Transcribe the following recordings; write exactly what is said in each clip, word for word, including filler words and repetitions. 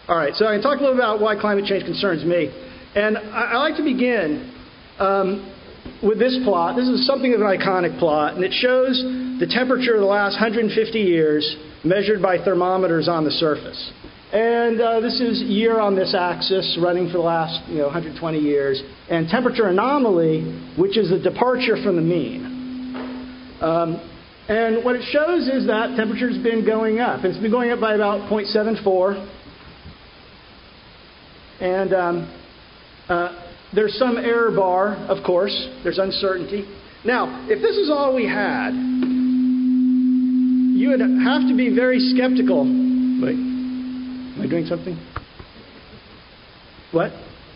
All right, so I can talk a little about why climate change concerns me. And I, I like to begin um, with this plot. This is something of an iconic plot, and it shows the temperature of the last one hundred fifty years measured by thermometers on the surface. And uh, this is year on this axis running for the last you know, one hundred twenty years, and temperature anomaly, which is a departure from the mean. Um, and what it shows is that temperature's been going up. It's been going up by about zero point seven four. And um, uh, there's some error bar, of course. There's uncertainty. Now, if this is all we had, you would have to be very skeptical. Wait, am I doing something? What?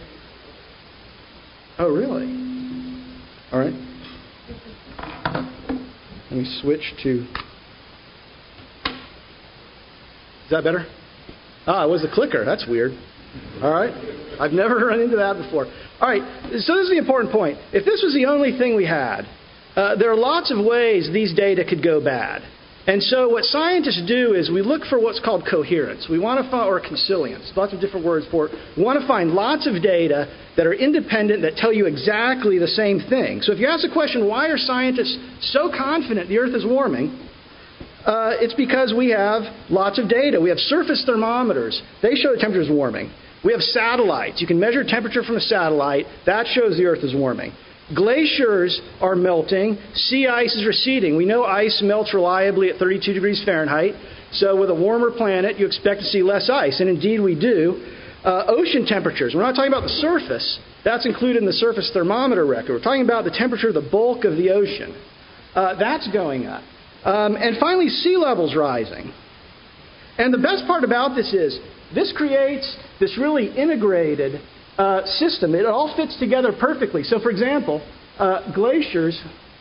Oh, really? All right. Let me switch to... Is that better? Ah, it was the clicker. That's weird. All right? I've never run into that before. All right, so this is the important point. If this was the only thing we had, uh, there are lots of ways these data could go bad. And so what scientists do is we look for what's called coherence. We want to find, or consilience, lots of different words for it. We want to find lots of data that are independent, that tell you exactly the same thing. So if you ask the question, why are scientists so confident the Earth is warming? Uh, it's because we have lots of data. We have surface thermometers. They show the temperature is warming. We have satellites. You can measure temperature from a satellite. That shows the Earth is warming. Glaciers are melting. Sea ice is receding. We know ice melts reliably at thirty-two degrees Fahrenheit. So with a warmer planet, you expect to see less ice. And indeed we do. Uh, ocean temperatures. We're not talking about the surface. That's included in the surface thermometer record. We're talking about the temperature of the bulk of the ocean. Uh, that's going up. Um, and finally, sea levels rising. And the best part about this is this creates this really integrated uh, system. It all fits together perfectly. So, for example, uh, glaciers.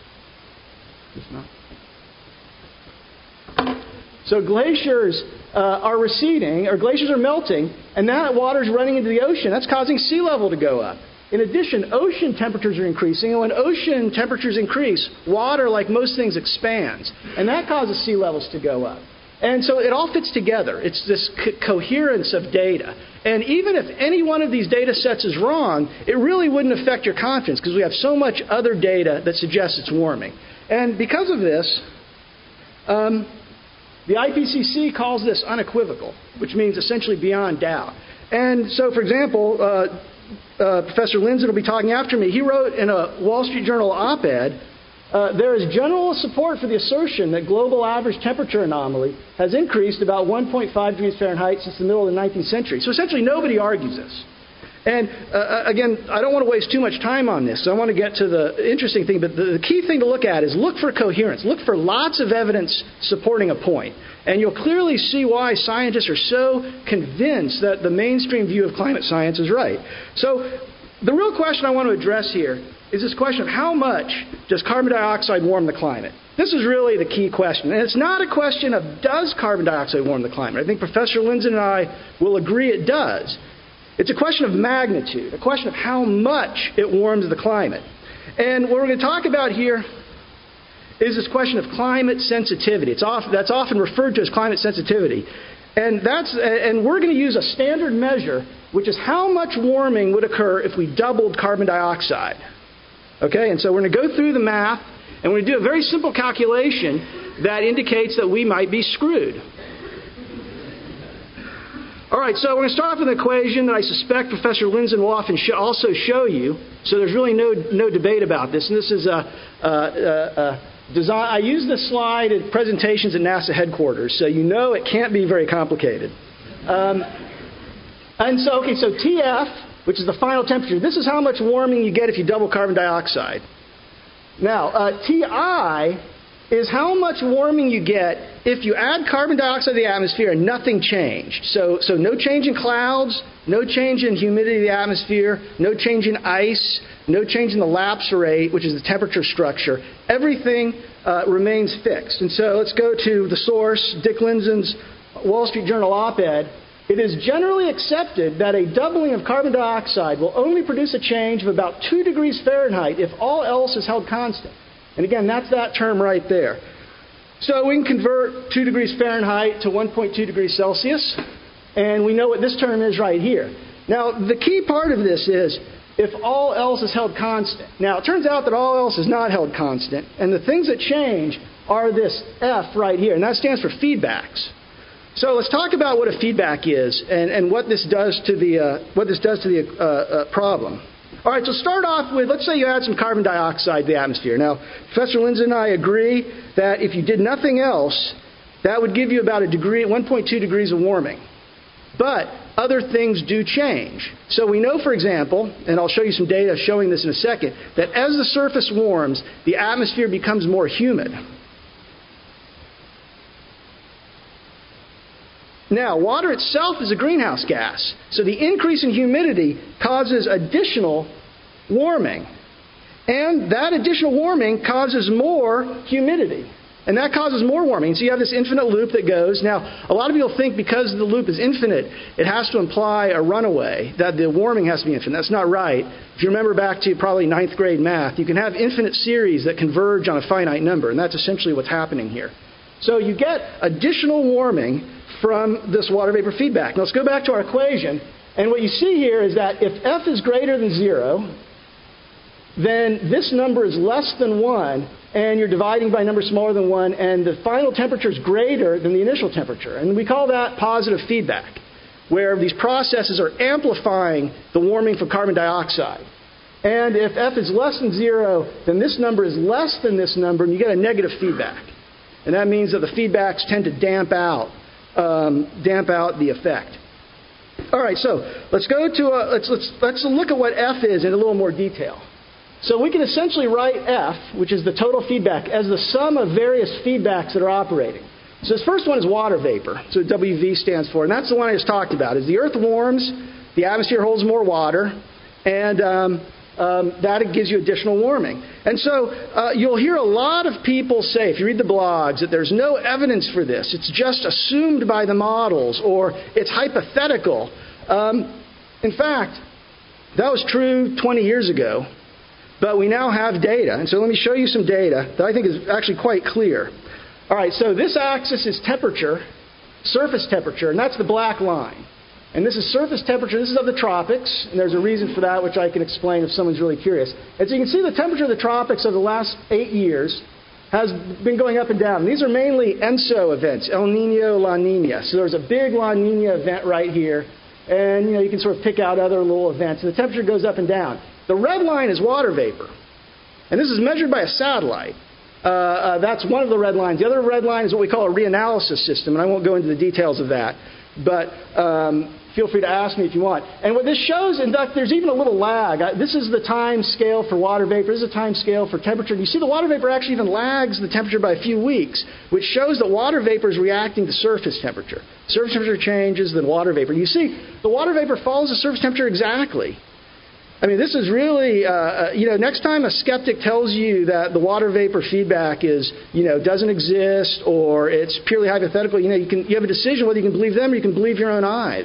So glaciers uh, are receding, or glaciers are melting, and that water is running into the ocean. That's causing sea level to go up. In addition, ocean temperatures are increasing, and when ocean temperatures increase, water, like most things, expands. And that causes sea levels to go up. And so it all fits together. It's this co- coherence of data. And even if any one of these data sets is wrong, it really wouldn't affect your confidence, because we have so much other data that suggests it's warming. And because of this, um, the I P C C calls this unequivocal, which means essentially beyond doubt. And so, for example, uh, Uh, Professor Lindzen will be talking after me. He wrote in a Wall Street Journal op-ed, uh, there is general support for the assertion that global average temperature anomaly has increased about one point five degrees Fahrenheit since the middle of the nineteenth century. So essentially nobody argues this. And uh, again, I don't want to waste too much time on this, so I want to get to the interesting thing. But the, the key thing to look at is look for coherence. Look for lots of evidence supporting a point. And you'll clearly see why scientists are so convinced that the mainstream view of climate science is right. So the real question I want to address here is this question of how much does carbon dioxide warm the climate? This is really the key question. And it's not a question of does carbon dioxide warm the climate. I think Professor Lindzen and I will agree it does. It's a question of magnitude, a question of how much it warms the climate. And what we're going to talk about here is this question of climate sensitivity. It's often, that's often referred to as climate sensitivity. And, that's, and we're going to use a standard measure, which is how much warming would occur if we doubled carbon dioxide. Okay, and so we're going to go through the math, and we're going to do a very simple calculation that indicates that we might be screwed. All right, so we're going to start off with an equation that I suspect Professor Lindzen will often sh- also show you. So there's really no no debate about this. And this is a, a, a, a design. I use this slide at presentations at NASA headquarters, so you know it can't be very complicated. Um, and so, okay, so T F, which is the final temperature, this is how much warming you get if you double carbon dioxide. Now, uh, T I is how much warming you get if you add carbon dioxide to the atmosphere and nothing changed. So, so no change in clouds, no change in humidity of the atmosphere, no change in ice, no change in the lapse rate, which is the temperature structure. Everything uh, remains fixed. And so let's go to the source, Dick Lindzen's Wall Street Journal op-ed. It is generally accepted that a doubling of carbon dioxide will only produce a change of about two degrees Fahrenheit if all else is held constant. And again, that's that term right there. So we can convert two degrees Fahrenheit to one point two degrees Celsius. And we know what this term is right here. Now, the key part of this is if all else is held constant. Now, it turns out that all else is not held constant. And the things that change are this F right here. And that stands for feedbacks. So let's talk about what a feedback is and, and what this does to the, uh, what this does to the uh, uh, problem. All right, so start off with, let's say you add some carbon dioxide to the atmosphere. Now, Professor Lindsay and I agree that if you did nothing else, that would give you about a degree, one point two degrees of warming. But other things do change. So we know, for example, and I'll show you some data showing this in a second, that as the surface warms, the atmosphere becomes more humid. Now, water itself is a greenhouse gas. So the increase in humidity causes additional warming. And that additional warming causes more humidity. And that causes more warming. So you have this infinite loop that goes. Now, a lot of people think because the loop is infinite, it has to imply a runaway, that the warming has to be infinite. That's not right. If you remember back to probably ninth grade math, you can have infinite series that converge on a finite number. And that's essentially what's happening here. So you get additional warming from this water vapor feedback. Now let's go back to our equation. And what you see here is that if F is greater than zero, then this number is less than one, and you're dividing by a number smaller than one, and the final temperature is greater than the initial temperature. And we call that positive feedback, where these processes are amplifying the warming from carbon dioxide. And if F is less than zero, then this number is less than this number, and you get a negative feedback. And that means that the feedbacks tend to damp out Um, damp out the effect. All right, so let's go to a, let's let's let's look at what F is in a little more detail. So we can essentially write F, which is the total feedback, as the sum of various feedbacks that are operating. So this first one is water vapor. So W V stands for, and that's the one I just talked about. As the Earth warms, the atmosphere holds more water, and um, Um, that gives you additional warming. And so uh, you'll hear a lot of people say, if you read the blogs, that there's no evidence for this. It's just assumed by the models, or it's hypothetical. Um, in fact, that was true twenty years ago, but we now have data. And so let me show you some data that I think is actually quite clear. All right, so this axis is temperature, surface temperature, and that's the black line. And this is surface temperature. This is of the tropics, and there's a reason for that, which I can explain if someone's really curious. And so you can see the temperature of the tropics over the last eight years has been going up and down. And these are mainly ENSO events, El Nino, La Nina. So there's a big La Nina event right here, and you know you can sort of pick out other little events. And the temperature goes up and down. The red line is water vapor, and this is measured by a satellite. Uh, uh, that's one of the red lines. The other red line is what we call a reanalysis system, and I won't go into the details of that. But um, feel free to ask me if you want. And what this shows, in fact, there's even a little lag. This is the time scale for water vapor. This is a time scale for temperature. And you see the water vapor actually even lags the temperature by a few weeks, which shows that water vapor is reacting to surface temperature. Surface temperature changes, then water vapor. You see, the water vapor follows the surface temperature exactly. I mean, this is really, uh, you know, next time a skeptic tells you that the water vapor feedback is, you know, doesn't exist or it's purely hypothetical, you know, you can you have a decision whether you can believe them or you can believe your own eyes.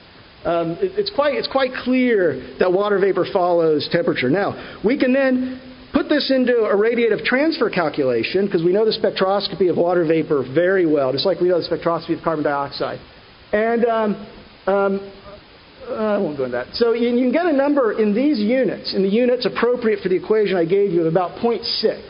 Um, it, it's quite it's quite clear that water vapor follows temperature. Now, we can then put this into a radiative transfer calculation because we know the spectroscopy of water vapor very well, just like we know the spectroscopy of carbon dioxide. And um, um, I won't go into that. So you can get a number in these units, in the units appropriate for the equation I gave you, of about zero point six.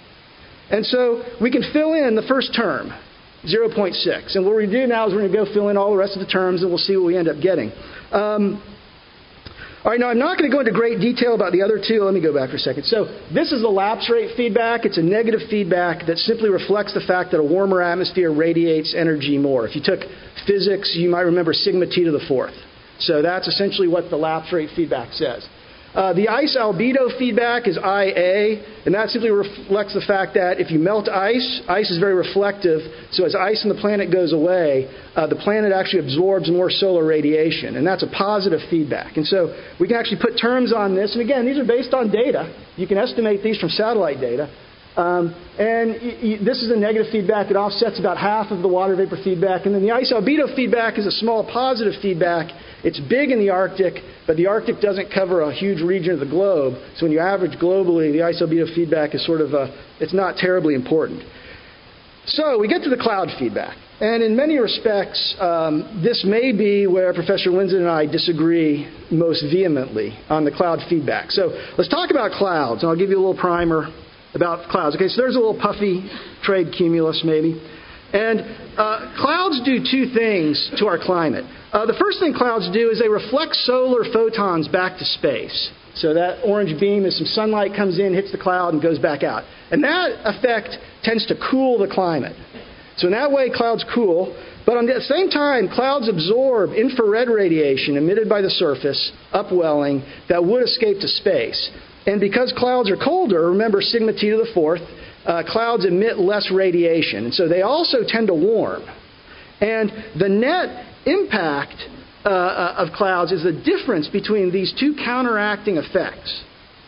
And so we can fill in the first term, zero point six. And what we're going to do now is we're going to go fill in all the rest of the terms, and we'll see what we end up getting. Um, all right, now I'm not going to go into great detail about the other two. Let me go back for a second. So this is the lapse rate feedback. It's a negative feedback that simply reflects the fact that a warmer atmosphere radiates energy more. If you took physics, you might remember sigma t to the fourth. So that's essentially what the lapse rate feedback says. Uh, the ice albedo feedback is I A, and that simply reflects the fact that if you melt ice, ice is very reflective, so as ice in the planet goes away, uh, the planet actually absorbs more solar radiation, and that's a positive feedback. And so we can actually put terms on this, and again, these are based on data. You can estimate these from satellite data. Um, and y- y- this is a negative feedback. It offsets about half of the water vapor feedback. And then the ice albedo feedback is a small positive feedback. It's big in the Arctic, but the Arctic doesn't cover a huge region of the globe. So when you average globally, the ice albedo feedback is sort of a, it's not terribly important. So we get to the cloud feedback. And in many respects, um, this may be where Professor Winston and I disagree most vehemently on the cloud feedback. So let's talk about clouds, and I'll give you a little primer about clouds. Okay, so there's a little puffy trade cumulus maybe. And uh, clouds do two things to our climate. Uh, the first thing clouds do is they reflect solar photons back to space. So that orange beam, as some sunlight comes in, hits the cloud and goes back out. And that effect tends to cool the climate. So in that way, clouds cool. But at the same time, clouds absorb infrared radiation emitted by the surface, upwelling, that would escape to space. And because clouds are colder, remember sigma T to the fourth, uh, clouds emit less radiation. And so they also tend to warm. And the net impact uh, of clouds is the difference between these two counteracting effects.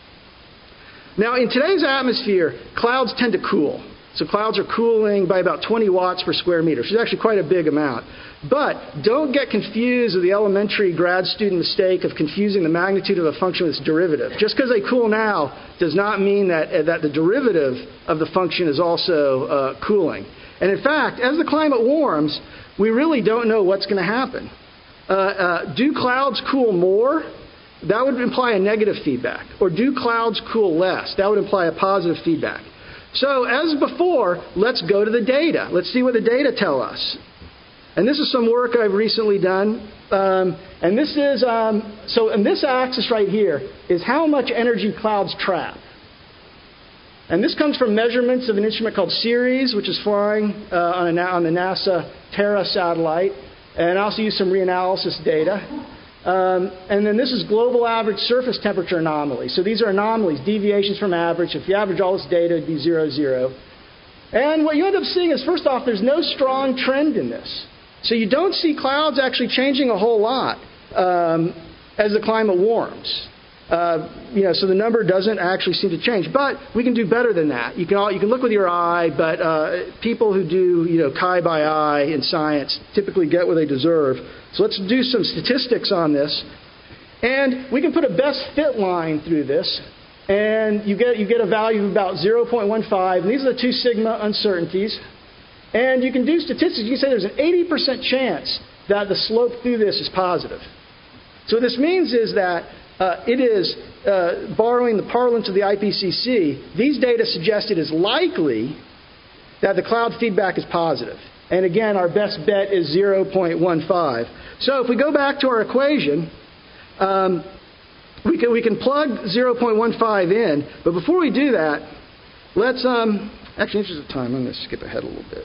Now, in today's atmosphere, clouds tend to cool. So clouds are cooling by about twenty watts per square meter, which is actually quite a big amount. But don't get confused with the elementary grad student mistake of confusing the magnitude of a function with its derivative. Just because they cool now does not mean that, uh, that the derivative of the function is also uh, cooling. And in fact, as the climate warms, we really don't know what's going to happen. Uh, uh, do clouds cool more? That would imply a negative feedback. Or do clouds cool less? That would imply a positive feedback. So as before, let's go to the data. Let's see what the data tell us. And this is some work I've recently done. Um, and this is, um, so in this axis right here is how much energy clouds trap. And this comes from measurements of an instrument called Ceres, which is flying uh, on, a, on the NASA Terra satellite. And I also use some reanalysis data. Um, and then this is global average surface temperature anomaly. So these are anomalies, deviations from average. If you average all this data, it would be zero, zero. And what you end up seeing is, first off, there's no strong trend in this. So you don't see clouds actually changing a whole lot um, as the climate warms. Uh, you know, so the number doesn't actually seem to change. But we can do better than that. You can all, you can look with your eye, but uh, people who do, you know, Chi by eye in science typically get what they deserve. So let's do some statistics on this. And we can put a best fit line through this. And you get, you get a value of about zero point one five. And these are the two sigma uncertainties. And you can do statistics. You can say there's an eighty percent chance that the slope through this is positive. So what this means is that Uh, it is, uh, borrowing the parlance of the I P C C, these data suggest it is likely that the cloud feedback is positive. And again, our best bet is zero point one five. So if we go back to our equation, um, we can, we can plug zero point one five in. But before we do that, let's, um, actually, in the interest of time, I'm going to skip ahead a little bit.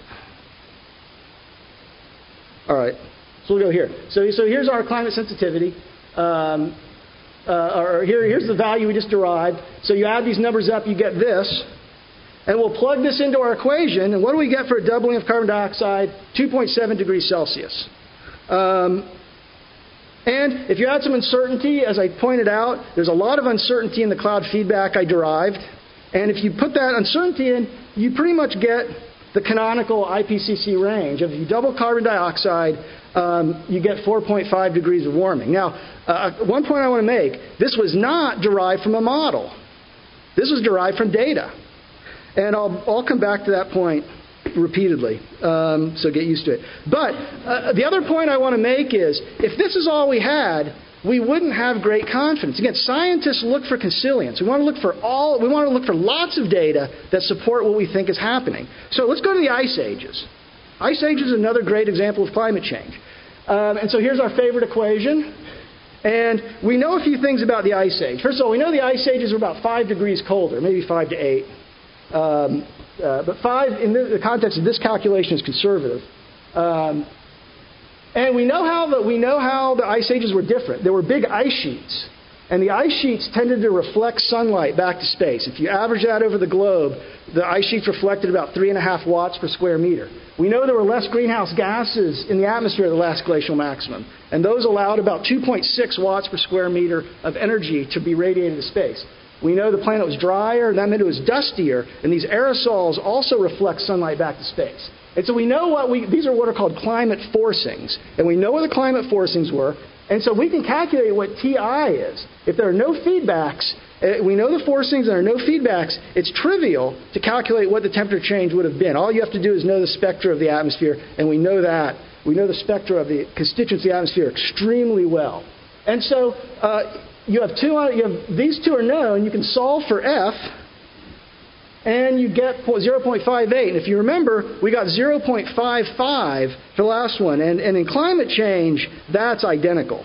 All right, so we'll go here. So, so here's our climate sensitivity. Um, Uh, or here, here's the value we just derived. So you add these numbers up, you get this. And we'll plug this into our equation. And what do we get for a doubling of carbon dioxide? two point seven degrees Celsius. Um, and if you add some uncertainty, as I pointed out, there's a lot of uncertainty in the cloud feedback I derived. And if you put that uncertainty in, you pretty much get the canonical I P C C range. If you double carbon dioxide, um, you get four point five degrees of warming. Now, uh, one point I want to make, this was not derived from a model. This was derived from data. And I'll, I'll come back to that point repeatedly, um, so get used to it. But uh, the other point I want to make is, if this is all we had, we wouldn't have great confidence. Again, scientists look for consilience. We want to look for all. We want to look for lots of data that support what we think is happening. So let's go to the ice ages. Ice ages is another great example of climate change. Um, and so here's our favorite equation. And we know a few things about the ice age. First of all, we know the ice ages are about five degrees colder, maybe five to eight. Um, uh, but five, in the, the context of this calculation, is conservative. Um, And we know how the, we know how the ice ages were different. There were big ice sheets. And the ice sheets tended to reflect sunlight back to space. If you average that over the globe, the ice sheets reflected about three and a half watts per square meter. We know there were less greenhouse gases in the atmosphere at the last glacial maximum. And those allowed about two point six watts per square meter of energy to be radiated to space. We know the planet was drier, and that meant it was dustier. And these aerosols also reflect sunlight back to space. And so we know what we, these are what are called climate forcings. And we know what the climate forcings were. And so we can calculate what T I is. If there are no feedbacks, uh, we know the forcings and there are no feedbacks, it's trivial to calculate what the temperature change would have been. All you have to do is know the spectra of the atmosphere, and we know that. We know the spectra of the constituents of the atmosphere extremely well. And so uh, you have two. You have these two are known. You can solve for F, and you get zero point five eight. And if you remember, we got zero point five five for the last one. And, and in climate change, that's identical.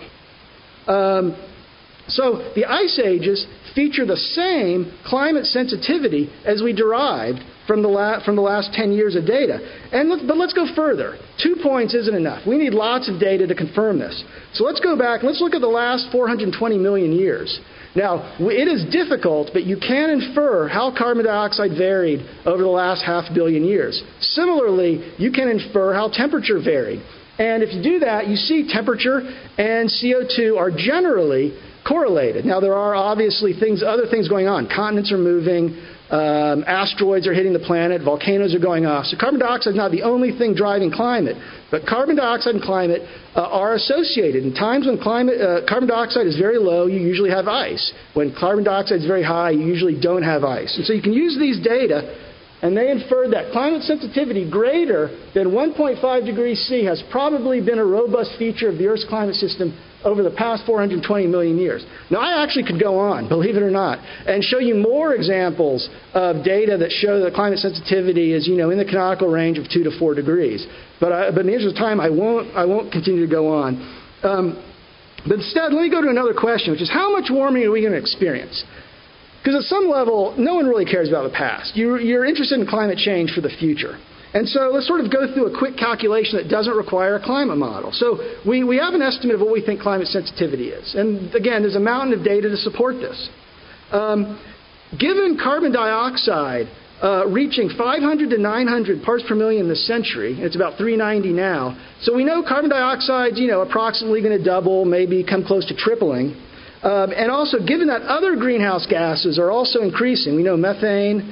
Um, so the ice ages feature the same climate sensitivity as we derived from the, la- from the last ten years of data. And let's, but let's go further. Two points isn't enough. We need lots of data to confirm this. So let's go back. Let's look at the last four hundred twenty million years. Now, it is difficult, but you can infer how carbon dioxide varied over the last half billion years. Similarly, you can infer how temperature varied. And if you do that, you see temperature and C O two are generally correlated. Now, there are obviously things, other things going on. Continents are moving. Um, asteroids are hitting the planet. Volcanoes are going off. So carbon dioxide is not the only thing driving climate. But carbon dioxide and climate uh, are associated. In times when climate, uh, carbon dioxide is very low, you usually have ice. When carbon dioxide is very high, you usually don't have ice. And so you can use these data, and they inferred that climate sensitivity greater than one point five degrees C has probably been a robust feature of the Earth's climate system over the past four hundred twenty million years. Now, I actually could go on, believe it or not, and show you more examples of data that show that climate sensitivity is, you know, in the canonical range of two to four degrees. But, I, but in the interest of time, I won't, I won't continue to go on. Um, but instead, let me go to another question, which is how much warming are we going to experience? Because at some level, no one really cares about the past. You're, you're interested in climate change for the future. And so let's sort of go through a quick calculation that doesn't require a climate model. So we, we have an estimate of what we think climate sensitivity is. And again, there's a mountain of data to support this. Um, given carbon dioxide uh, reaching five hundred to nine hundred parts per million this century, and it's about three ninety now, so we know carbon dioxide's, you know, approximately going to double, maybe come close to tripling. Um, and also, given that other greenhouse gases are also increasing, we know methane,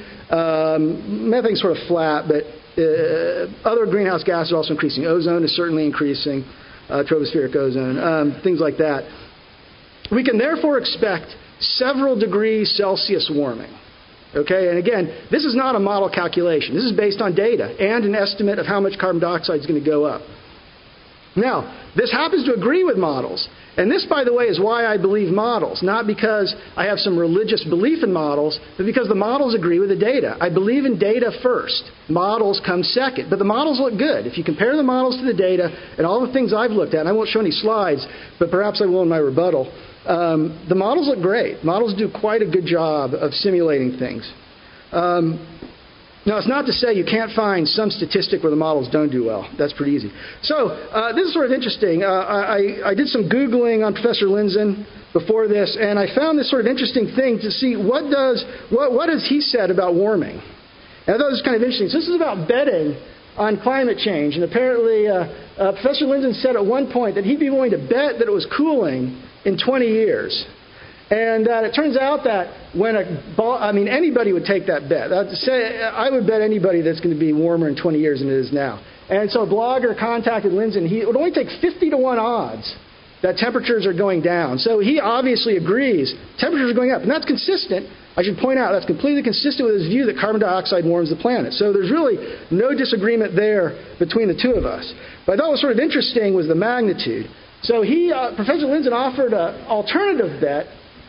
um, methane's sort of flat, but uh, other greenhouse gases are also increasing. Ozone is certainly increasing, uh, tropospheric ozone, um, things like that. We can therefore expect several degrees Celsius warming. Okay, and again, this is not a model calculation. This is based on data and an estimate of how much carbon dioxide is going to go up. Now, this happens to agree with models. And this, by the way, is why I believe models. Not because I have some religious belief in models, but because the models agree with the data. I believe in data first. Models come second. But the models look good. If you compare the models to the data and all the things I've looked at, and I won't show any slides, but perhaps I will in my rebuttal, um, the models look great. Models do quite a good job of simulating things. Um, Now, it's not to say you can't find some statistic where the models don't do well. That's pretty easy. So uh, this is sort of interesting. Uh, I, I did some Googling on Professor Lindzen before this, and I found this sort of interesting thing to see what does what, what has he said about warming. And I thought it was kind of interesting. So this is about betting on climate change. And apparently uh, uh, Professor Lindzen said at one point that he'd be willing to bet that it was cooling in twenty years. And uh, it turns out that when a ball, I mean, anybody would take that bet. I'd say, I would bet anybody that's going to be warmer in twenty years than it is now. And so a blogger contacted Lindzen. He, it would only take fifty to one odds that temperatures are going down. So he obviously agrees temperatures are going up. And that's consistent. I should point out that's completely consistent with his view that carbon dioxide warms the planet. So there's really no disagreement there between the two of us. But I thought what was sort of interesting was the magnitude. So he, uh, Professor Lindzen offered an alternative bet,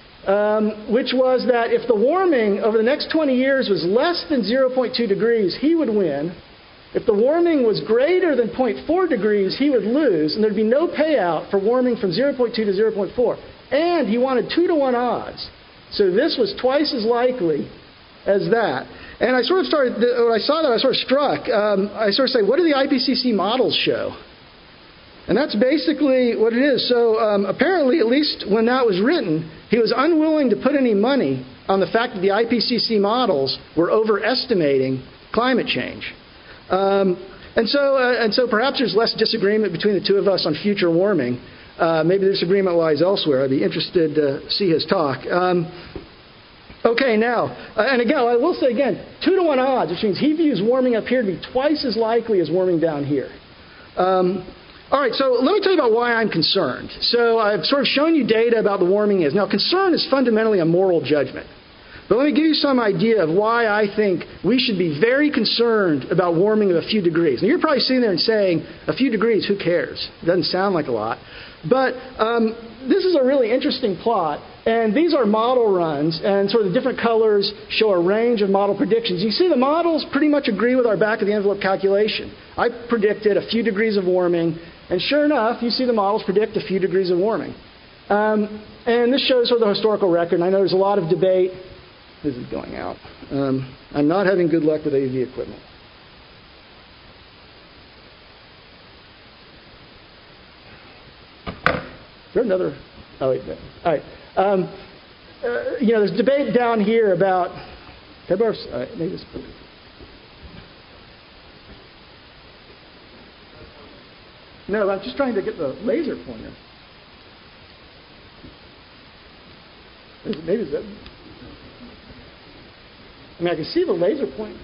Um, which was that if the warming over the next twenty years was less than zero point two degrees, he would win. If the warming was greater than zero point four degrees, he would lose, and there'd be no payout for warming from zero point two to zero point four. And he wanted two to one odds. So this was twice as likely as that. And I sort of started, when I saw that, I sort of struck. Um, I sort of say, what do the I P C C models show? And that's basically what it is. So um, apparently, at least when that was written, he was unwilling to put any money on the fact that the I P C C models were overestimating climate change. Um, and so, uh, and so perhaps there's less disagreement between the two of us on future warming. Uh, maybe the disagreement lies elsewhere. I'd be interested to see his talk. Um, okay, now, uh, and again, I will say again, two to one odds, which means he views warming up here to be twice as likely as warming down here. Um, All right, so let me tell you about why I'm concerned. So I've sort of shown you data about the warming is. Now, concern is fundamentally a moral judgment. But let me give you some idea of why I think we should be very concerned about warming of a few degrees. Now, you're probably sitting there and saying, a few degrees, who cares? It doesn't sound like a lot. But um, this is a really interesting plot. And these are model runs, and sort of the different colors show a range of model predictions. You see the models pretty much agree with our back-of-the-envelope calculation. I predicted a few degrees of warming, and sure enough, you see the models predict a few degrees of warming. Um, and this shows sort of the historical record, and I know there's a lot of debate. This is going out. Um, I'm not having good luck with A V equipment. Is there another? Oh, wait. No. All right. Um, uh, you know, there's debate down here about. All right, maybe this. No, I'm just trying to get the laser pointer. Maybe it's that. I mean, I can see the laser point.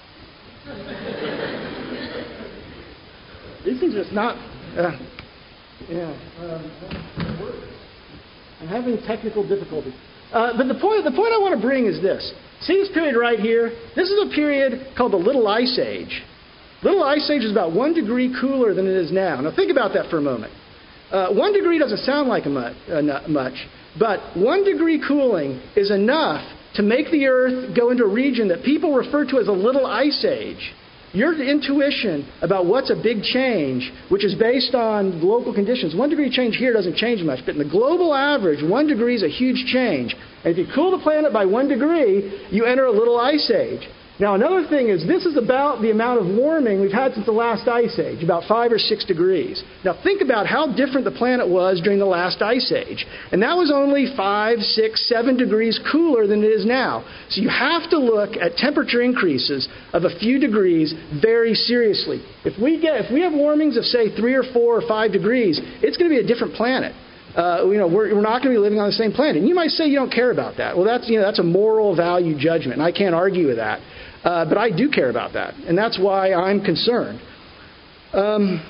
These things are just not. Uh, yeah. Um, I'm having technical difficulties. Uh, but the point, the point I want to bring is this. See this period right here? This is a period called the Little Ice Age. Little Ice Age is about one degree cooler than it is now. Now think about that for a moment. Uh, one degree doesn't sound like a much, uh, much, but one degree cooling is enough to make the Earth go into a region that people refer to as a Little Ice Age. Your intuition about what's a big change, which is based on local conditions, one degree change here doesn't change much, but in the global average, one degree is a huge change. And if you cool the planet by one degree, you enter a Little Ice Age. Now, another thing is this is about the amount of warming we've had since the last ice age, about five or six degrees. Now, think about how different the planet was during the last ice age. And that was only five, six, seven degrees cooler than it is now. So you have to look at temperature increases of a few degrees very seriously. If we get, if we have warmings of, say, three or four or five degrees, it's going to be a different planet. Uh, you know, we're, we're not going to be living on the same planet. And you might say you don't care about that. Well, that's, you know, that's a moral value judgment, and I can't argue with that. Uh, but I do care about that, and that's why I'm concerned. Um,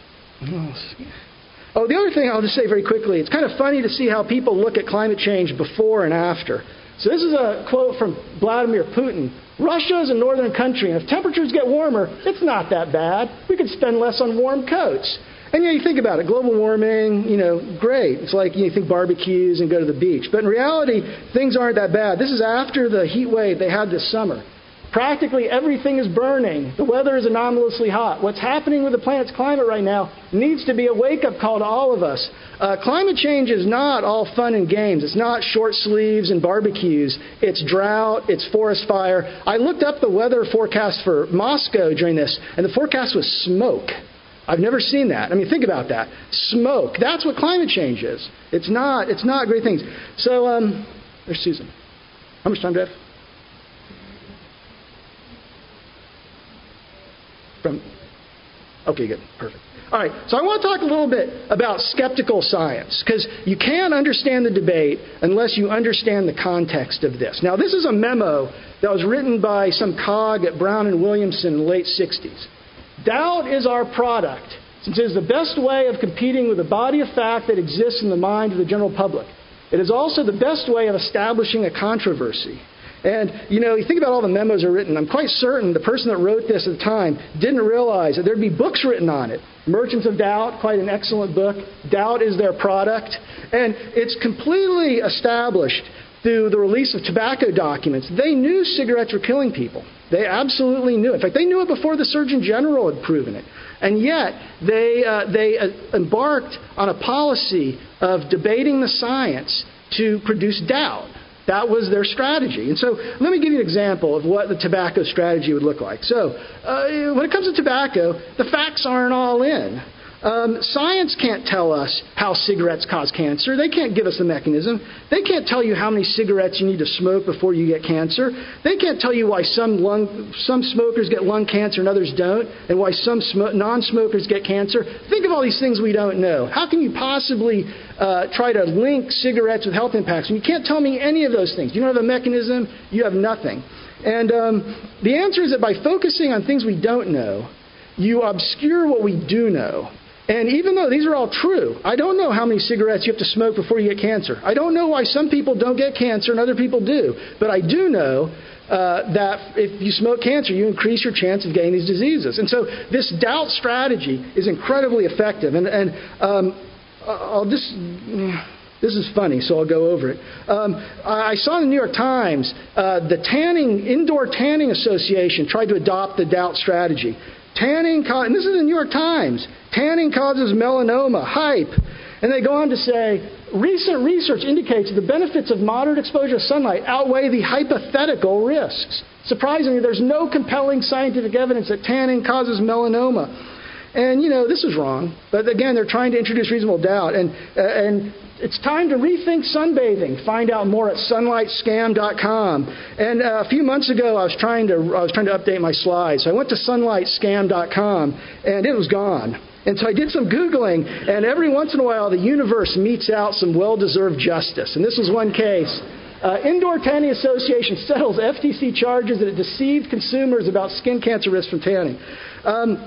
oh, the other thing I'll just say very quickly, it's kind of funny to see how people look at climate change before and after. So this is a quote from Vladimir Putin. Russia is a northern country, and if temperatures get warmer, it's not that bad. We could spend less on warm coats. And you know, you think about it, global warming, you know, great. It's like you, know, you think barbecues and go to the beach. But in reality, things aren't that bad. This is after the heat wave they had this summer. Practically everything is burning. The weather is anomalously hot. What's happening with the planet's climate right now needs to be a wake-up call to all of us. Uh, climate change is not all fun and games. It's not short sleeves and barbecues. It's drought. It's forest fire. I looked up the weather forecast for Moscow during this, and the forecast was smoke. I've never seen that. I mean, think about that. Smoke. That's what climate change is. It's not, it's not great things. So, um, there's Susan. How much time do I have? From, okay, good. Perfect. All right, so I want to talk a little bit about skeptical science, because you can't understand the debate unless you understand the context of this. Now, this is a memo that was written by some cog at Brown and Williamson in the late sixties. Doubt is our product, since it is the best way of competing with the body of fact that exists in the mind of the general public. It is also the best way of establishing a controversy. And, you know, you think about all the memos that are written. I'm quite certain the person that wrote this at the time didn't realize that there'd be books written on it. Merchants of Doubt, quite an excellent book. Doubt is their product. And it's completely established through the release of tobacco documents. They knew cigarettes were killing people. They absolutely knew it. In fact, they knew it before the Surgeon General had proven it. And yet, they, uh, they uh, embarked on a policy of debating the science to produce doubt. That was their strategy. And so let me give you an example of what the tobacco strategy would look like. So uh, when it comes to tobacco, the facts aren't all in. Um, science can't tell us how cigarettes cause cancer. They can't give us the mechanism. They can't tell you how many cigarettes you need to smoke before you get cancer. They can't tell you why some lung, some smokers get lung cancer and others don't, and why some sm- non-smokers get cancer. Think of all these things we don't know. How can you possibly uh, try to link cigarettes with health impacts? And you can't tell me any of those things. You don't have a mechanism. You have nothing. And um, the answer is that by focusing on things we don't know, you obscure what we do know. And even though these are all true, I don't know how many cigarettes you have to smoke before you get cancer. I don't know why some people don't get cancer and other people do. But I do know uh, that if you smoke cancer, you increase your chance of getting these diseases. And so this doubt strategy is incredibly effective. And, and um, I'll just... This is funny, so I'll go over it. Um, I saw in the New York Times, uh, the tanning Indoor Tanning Association tried to adopt the doubt strategy. Tanning, and this is in the New York Times, tanning causes melanoma, hype. And they go on to say, recent research indicates the benefits of moderate exposure to sunlight outweigh the hypothetical risks. Surprisingly, there's no compelling scientific evidence that tanning causes melanoma. And, you know, this is wrong. But again, they're trying to introduce reasonable doubt. And, uh, and it's time to rethink sunbathing. Find out more at sunlight scam dot com. And uh, a few months ago, I was trying to I was trying to update my slides. So I went to sunlight scam dot com, and it was gone. And so I did some Googling, and every once in a while, the universe metes out some well-deserved justice. And this was one case. Uh, Indoor Tanning Association settles F T C charges that it deceived consumers about skin cancer risk from tanning. Um,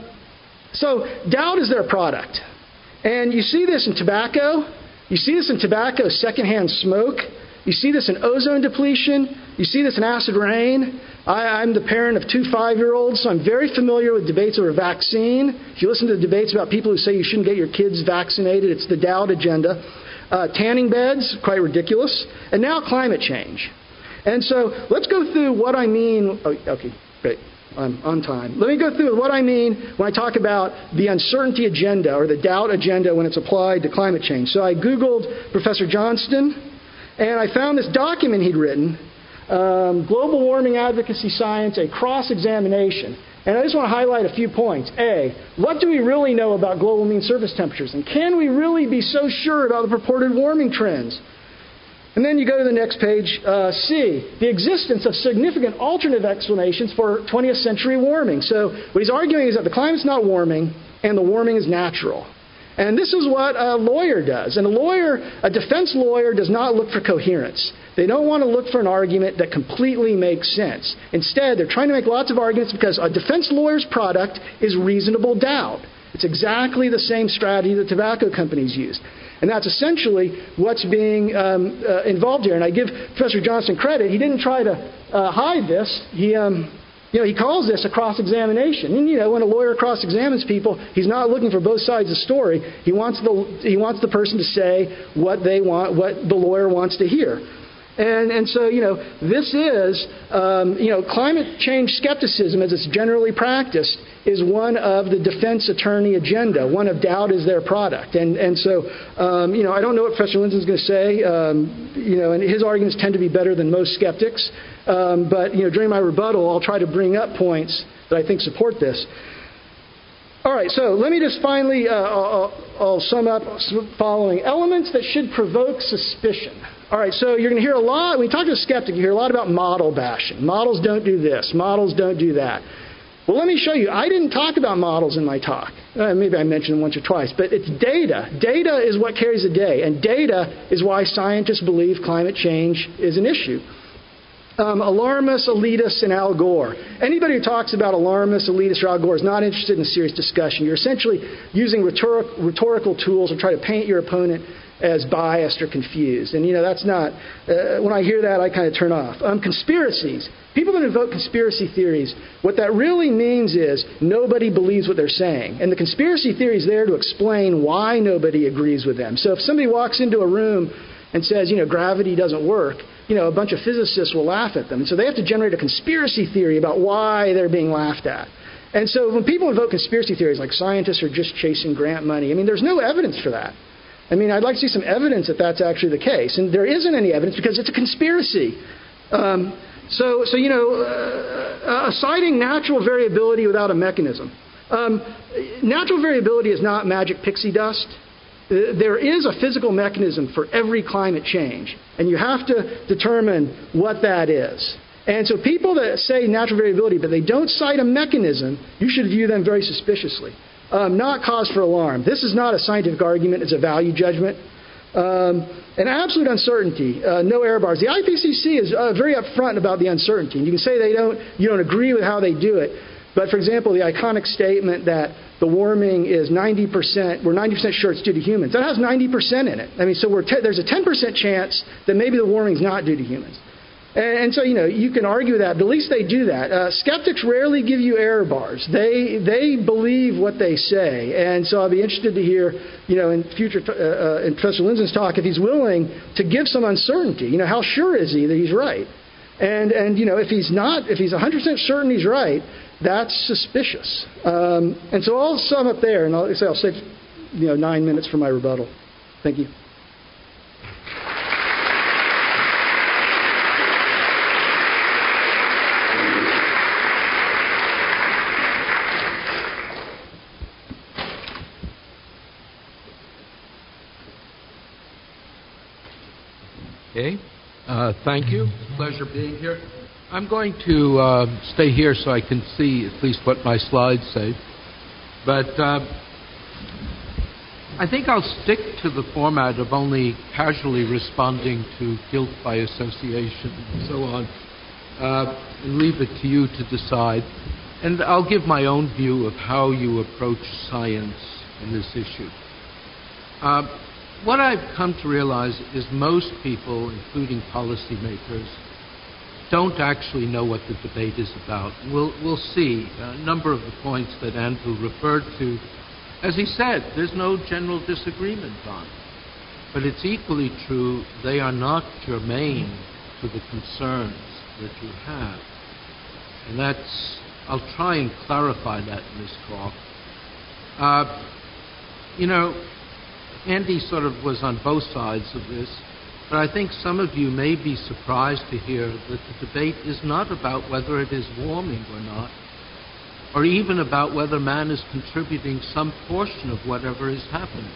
so doubt is their product. And you see this in tobacco. You see this in tobacco secondhand smoke. You see this in ozone depletion. You see this in acid rain. I, I'm the parent of two five-year-olds, so I'm very familiar with debates over vaccine. If you listen to the debates about people who say you shouldn't get your kids vaccinated, it's the doubt agenda. Uh, tanning beds, quite ridiculous. And now climate change. And so let's go through what I mean. Oh, okay, great. I'm on time. Let me go through what I mean when I talk about the uncertainty agenda or the doubt agenda when it's applied to climate change. So I Googled Professor Johnston, and I found this document he'd written, um, Global Warming Advocacy Science, a Cross-Examination. And I just want to highlight a few points. A, what do we really know about global mean surface temperatures? And can we really be so sure about the purported warming trends? And then you go to the next page, uh, C, the existence of significant alternative explanations for twentieth century warming. So what he's arguing is that the climate's not warming and the warming is natural. And this is what a lawyer does. And a lawyer, a defense lawyer, does not look for coherence. They don't want to look for an argument that completely makes sense. Instead, they're trying to make lots of arguments because a defense lawyer's product is reasonable doubt. It's exactly the same strategy that tobacco companies use. And that's essentially what's being um, uh, involved here. And I give Professor Johnston credit. He didn't try to uh, hide this. He, um, you know, he calls this a cross-examination. And, you know, when a lawyer cross-examines people, he's not looking for both sides of the story. He wants the, he wants the person to say what they want, what the lawyer wants to hear. And, and so, you know, this is, um, you know, climate change skepticism, as it's generally practiced, is one of the defense attorney agenda. One of doubt is their product. And, and so, um, you know, I don't know what Professor Linson's going to say, um, you know, and his arguments tend to be better than most skeptics. Um, but, you know, during my rebuttal, I'll try to bring up points that I think support this. All right, so let me just finally, uh, I'll, I'll sum up following elements that should provoke suspicion. All right, so you're going to hear a lot, when you talk to a skeptic, you hear a lot about model bashing. Models don't do this. Models don't do that. Well, let me show you. I didn't talk about models in my talk. Uh, maybe I mentioned them once or twice, but it's data. Data is what carries the day, and data is why scientists believe climate change is an issue. Um, alarmists, elitists, and Al Gore. Anybody who talks about alarmists, elitists, or Al Gore is not interested in a serious discussion. You're essentially using rhetoric, rhetorical tools to try to paint your opponent as biased or confused. And, you know, that's not, uh, when I hear that, I kind of turn off. Um, conspiracies. People that invoke conspiracy theories, what that really means is nobody believes what they're saying. And the conspiracy theory is there to explain why nobody agrees with them. So if somebody walks into a room and says, you know, gravity doesn't work, you know, a bunch of physicists will laugh at them. And so they have to generate a conspiracy theory about why they're being laughed at. And so when people invoke conspiracy theories like scientists are just chasing grant money, I mean, there's no evidence for that. I mean, I'd like to see some evidence that that's actually the case. And there isn't any evidence because it's a conspiracy. Um, so, so, you know, uh, uh, citing natural variability without a mechanism. Um, natural variability is not magic pixie dust. There is a physical mechanism for every climate change, and you have to determine what that is. And so people that say natural variability, but they don't cite a mechanism, you should view them very suspiciously. Um, not cause for alarm. This is not a scientific argument. It's a value judgment. Um, and absolute uncertainty, uh, no error bars. The I P C C is uh, very upfront about the uncertainty. And you can say they don't, you don't agree with how they do it. But, for example, the iconic statement that the warming is ninety percent, we're ninety percent sure it's due to humans, that has ninety percent in it. I mean, so we're te- there's a ten percent chance that maybe the warming is not due to humans. And, and so, you know, you can argue that, but at least they do that. Uh, skeptics rarely give you error bars. They they believe what they say. And so I'll be interested to hear, you know, in future, uh, uh, in Professor Lindson's talk, if he's willing to give some uncertainty. You know, how sure is he that he's right? And, and you know, if he's not, if he's one hundred percent certain he's right, that's suspicious. Um, and so I'll sum up there, and I'll say I'll save, you know, nine minutes for my rebuttal. Thank you. Okay. Uh, thank you. It's a pleasure being here. I'm going to uh, stay here so I can see at least what my slides say. But uh, I think I'll stick to the format of only casually responding to guilt by association and so on, uh, and leave it to you to decide. And I'll give my own view of how you approach science in this issue. Uh, What I've come to realize is most people, including policymakers, don't actually know what the debate is about. We'll, we'll see a number of the points that Andrew referred to. As he said, there's no general disagreement on. But it's equally true they are not germane to the concerns that you have. And that's, I'll try and clarify that in this talk. Uh, you know, Andy sort of was on both sides of this, but I think some of you may be surprised to hear that the debate is not about whether it is warming or not, or even about whether man is contributing some portion of whatever is happening.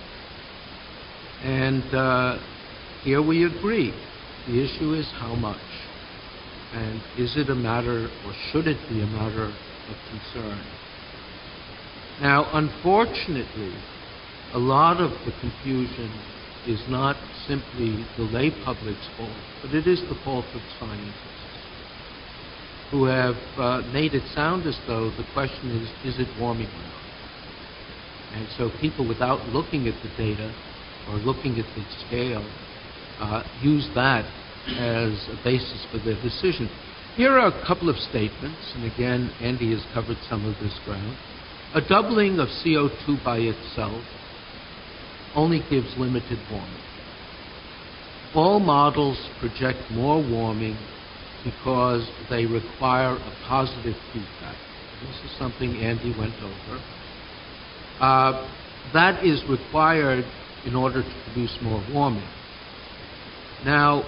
And uh, here we agree. The issue is how much. And is it a matter, or should it be a matter of concern? Now, unfortunately, a lot of the confusion is not simply the lay public's fault, but it is the fault of scientists who have uh, made it sound as though the question is, is it warming or not? And so people, without looking at the data or looking at the scale, uh, use that as a basis for their decision. Here are a couple of statements, and again, Andy has covered some of this ground. A doubling of C O two by itself only gives limited warming. All models project more warming because they require a positive feedback. This is something Andy went over. Uh, that is required in order to produce more warming. Now,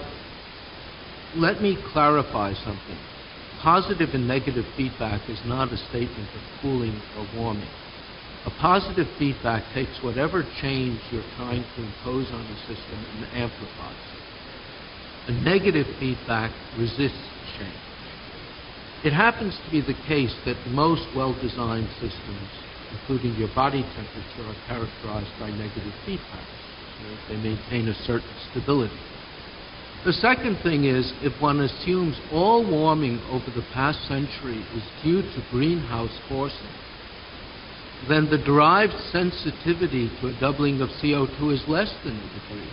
let me clarify something. Positive and negative feedback is not a statement of cooling or warming. A positive feedback takes whatever change you're trying to impose on the system and amplifies it. A negative feedback resists change. It happens to be the case that most well-designed systems, including your body temperature, are characterized by negative feedbacks. They maintain a certain stability. The second thing is, if one assumes all warming over the past century is due to greenhouse forces, then the derived sensitivity to a doubling of C O two is less than a degree.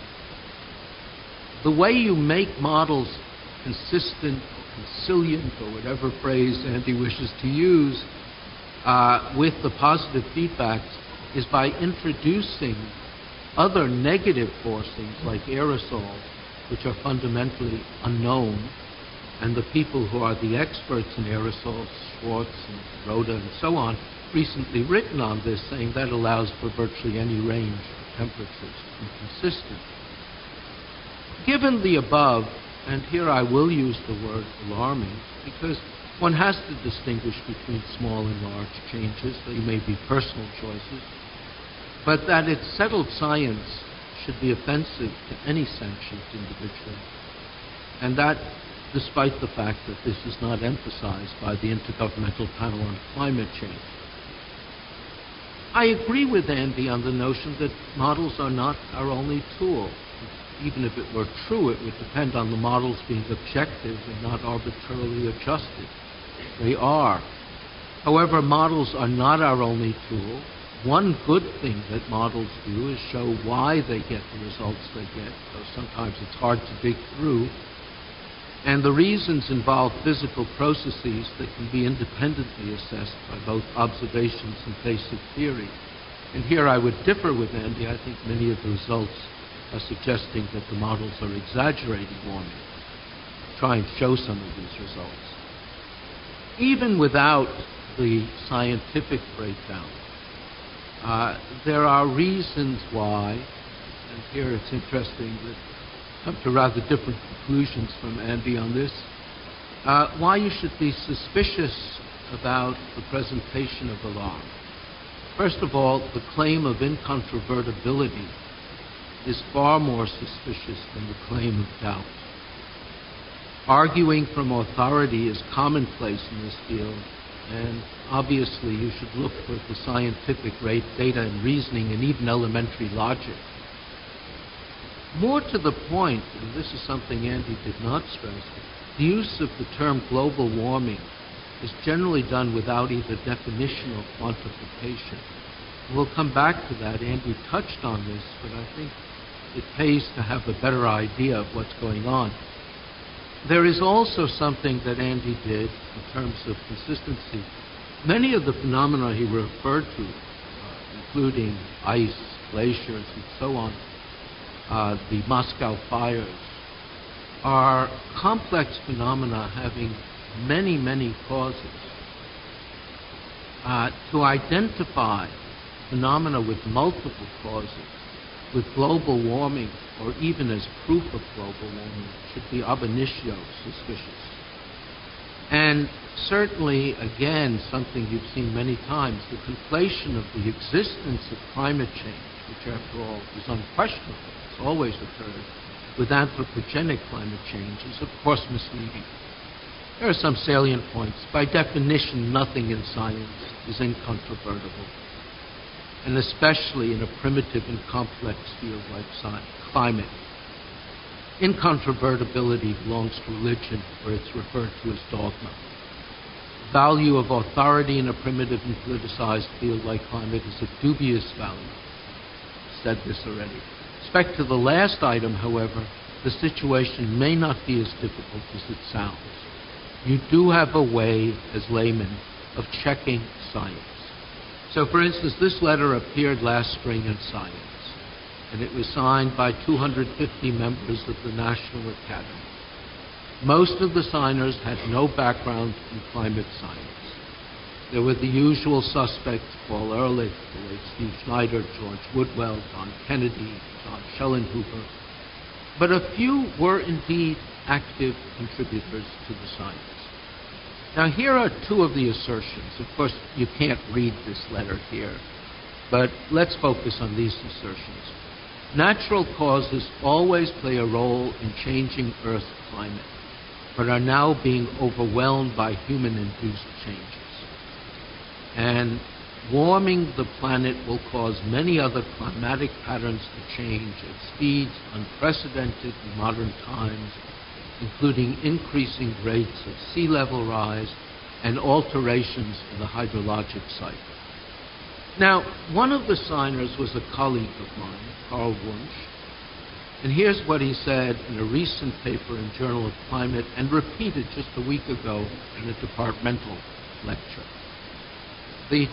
The way you make models consistent, consilient, or whatever phrase Andy wishes to use, uh, with the positive feedbacks is by introducing other negative forcings like aerosols, which are fundamentally unknown, and the people who are the experts in aerosols, Schwartz and Rhoda and so on, recently written on this, saying that allows for virtually any range of temperatures to be consistent. Given the above, and here I will use the word alarming, because one has to distinguish between small and large changes. They may be personal choices, but that it's settled science should be offensive to any sentient individual, and that despite the fact that this is not emphasized by the Intergovernmental Panel on Climate Change. I agree with Andy on the notion that models are not our only tool. Even if it were true, it would depend on the models being objective and not arbitrarily adjusted. They are. However, models are not our only tool. One good thing that models do is show why they get the results they get, though sometimes it's hard to dig through. And the reasons involve physical processes that can be independently assessed by both observations and basic theory. And here I would differ with Andy. I think many of the results are suggesting that the models are exaggerating warming. Try and show some of these results. Even without the scientific breakdown, uh, there are reasons why, and here it's interesting that come to rather different conclusions from Andy on this, uh, why you should be suspicious about the presentation of the law. First of all, the claim of incontrovertibility is far more suspicious than the claim of doubt. Arguing from authority is commonplace in this field, and obviously you should look for the scientific rate, data and reasoning, and even elementary logic. More to the point, and this is something Andy did not stress, the use of the term global warming is generally done without either definition or quantification. We'll come back to that. Andy touched on this, but I think it pays to have a better idea of what's going on. There is also something that Andy did in terms of consistency. Many of the phenomena he referred to, uh, including ice, glaciers, and so on, uh, the Moscow fires, are complex phenomena having many, many causes. Uh, to identify phenomena with multiple causes, with global warming, or even as proof of global warming, should be ab initio suspicious. And certainly, again, something you've seen many times, the conflation of the existence of climate change, which after all is unquestionable, it's always occurred, with anthropogenic climate change is of course misleading. There are some salient points. By definition, nothing in science is incontrovertible, and especially in a primitive and complex field like science, climate. Incontrovertibility belongs to religion, where it's referred to as dogma. The value of authority in a primitive and politicized field like climate is of dubious value. I've said this already. With respect to the last item, however, the situation may not be as difficult as it sounds. You do have a way, as laymen, of checking science. So, for instance, this letter appeared last spring in Science, and it was signed by two hundred fifty members of the National Academy. Most of the signers had no background in climate science. There were the usual suspects: Paul Ehrlich, the late Steve Schneider, George Woodwell, John Kennedy, John Schellenhuber. But a few were indeed active contributors to the science. Now, here are two of the assertions. Of course, you can't read this letter here, but let's focus on these assertions. Natural causes always play a role in changing Earth's climate, but are now being overwhelmed by human-induced changes. And warming the planet will cause many other climatic patterns to change at speeds unprecedented in modern times, including increasing rates of sea level rise and alterations in the hydrologic cycle. Now, one of the signers was a colleague of mine, Carl Wunsch, and here's what he said in a recent paper in Journal of Climate and repeated just a week ago in a departmental lecture. The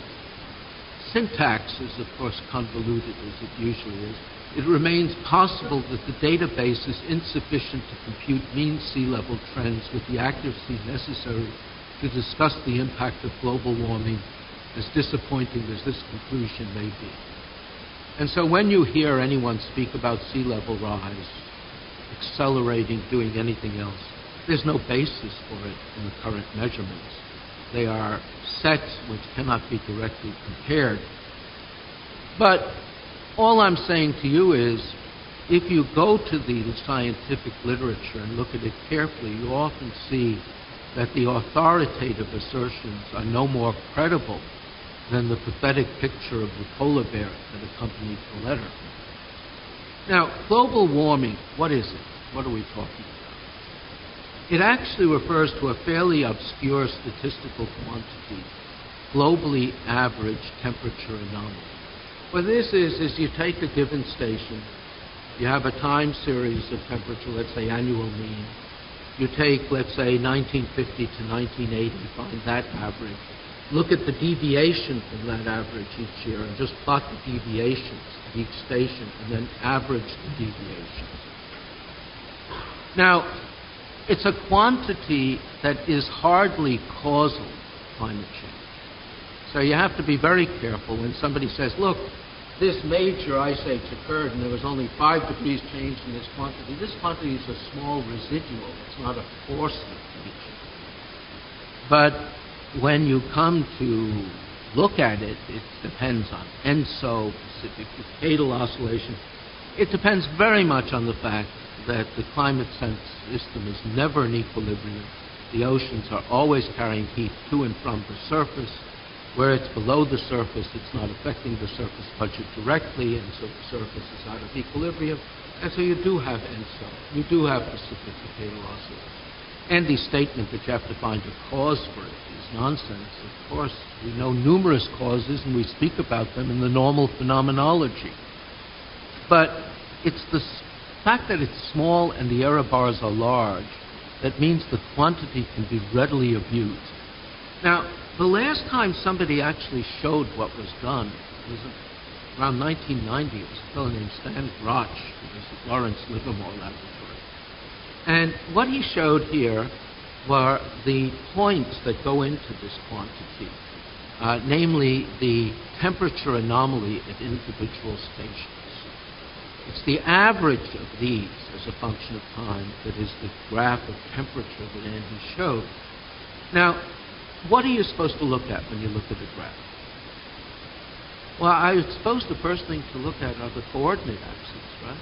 syntax is, of course, convoluted, as it usually is. It remains possible that the database is insufficient to compute mean sea level trends with the accuracy necessary to discuss the impact of global warming, as disappointing as this conclusion may be. And so when you hear anyone speak about sea level rise, accelerating, doing anything else, there's no basis for it in the current measurements. They are sets which cannot be directly compared. But all I'm saying to you is, if you go to the scientific literature and look at it carefully, you often see that the authoritative assertions are no more credible than the pathetic picture of the polar bear that accompanied the letter. Now, global warming, what is it? What are we talking about? It actually refers to a fairly obscure statistical quantity globally average temperature anomaly. What this is, is you take a given station, you have a time series of temperature, let's say annual mean. You take, let's say, nineteen fifty to nineteen eighty, find that average. Look at the deviation from that average each year and just plot the deviations of each station and then average the deviations. Now, it's a quantity that is hardly causal climate change. So you have to be very careful when somebody says, look, this major ice age occurred and there was only five degrees change in this quantity. This quantity is a small residual. It's not a force of nature. But when you come to look at it, it depends on ENSO, Pacific Decadal Oscillation. It depends very much on the fact that the climate system is never in equilibrium. The oceans are always carrying heat to and from the surface. Where it's below the surface, it's not affecting the surface budget directly, and so the surface is out of equilibrium. And so you do have ENSO. You do have Pacific Decadal Oscillation. Andy's statement that you have to find a cause for it is nonsense. Of course, we know numerous causes, and we speak about them in the normal phenomenology. But it's the fact that it's small and the error bars are large that means the quantity can be readily abused. Now, the last time somebody actually showed what was done was around nineteen ninety. It was a fellow named Stan Groch. It was at Lawrence Livermore Laboratory. And what he showed here were the points that go into this quantity, uh, namely the temperature anomaly at individual stations. It's the average of these as a function of time that is the graph of temperature that Andy showed. Now, what are you supposed to look at when you look at a graph? Well, I suppose the first thing to look at are the coordinate axes, right?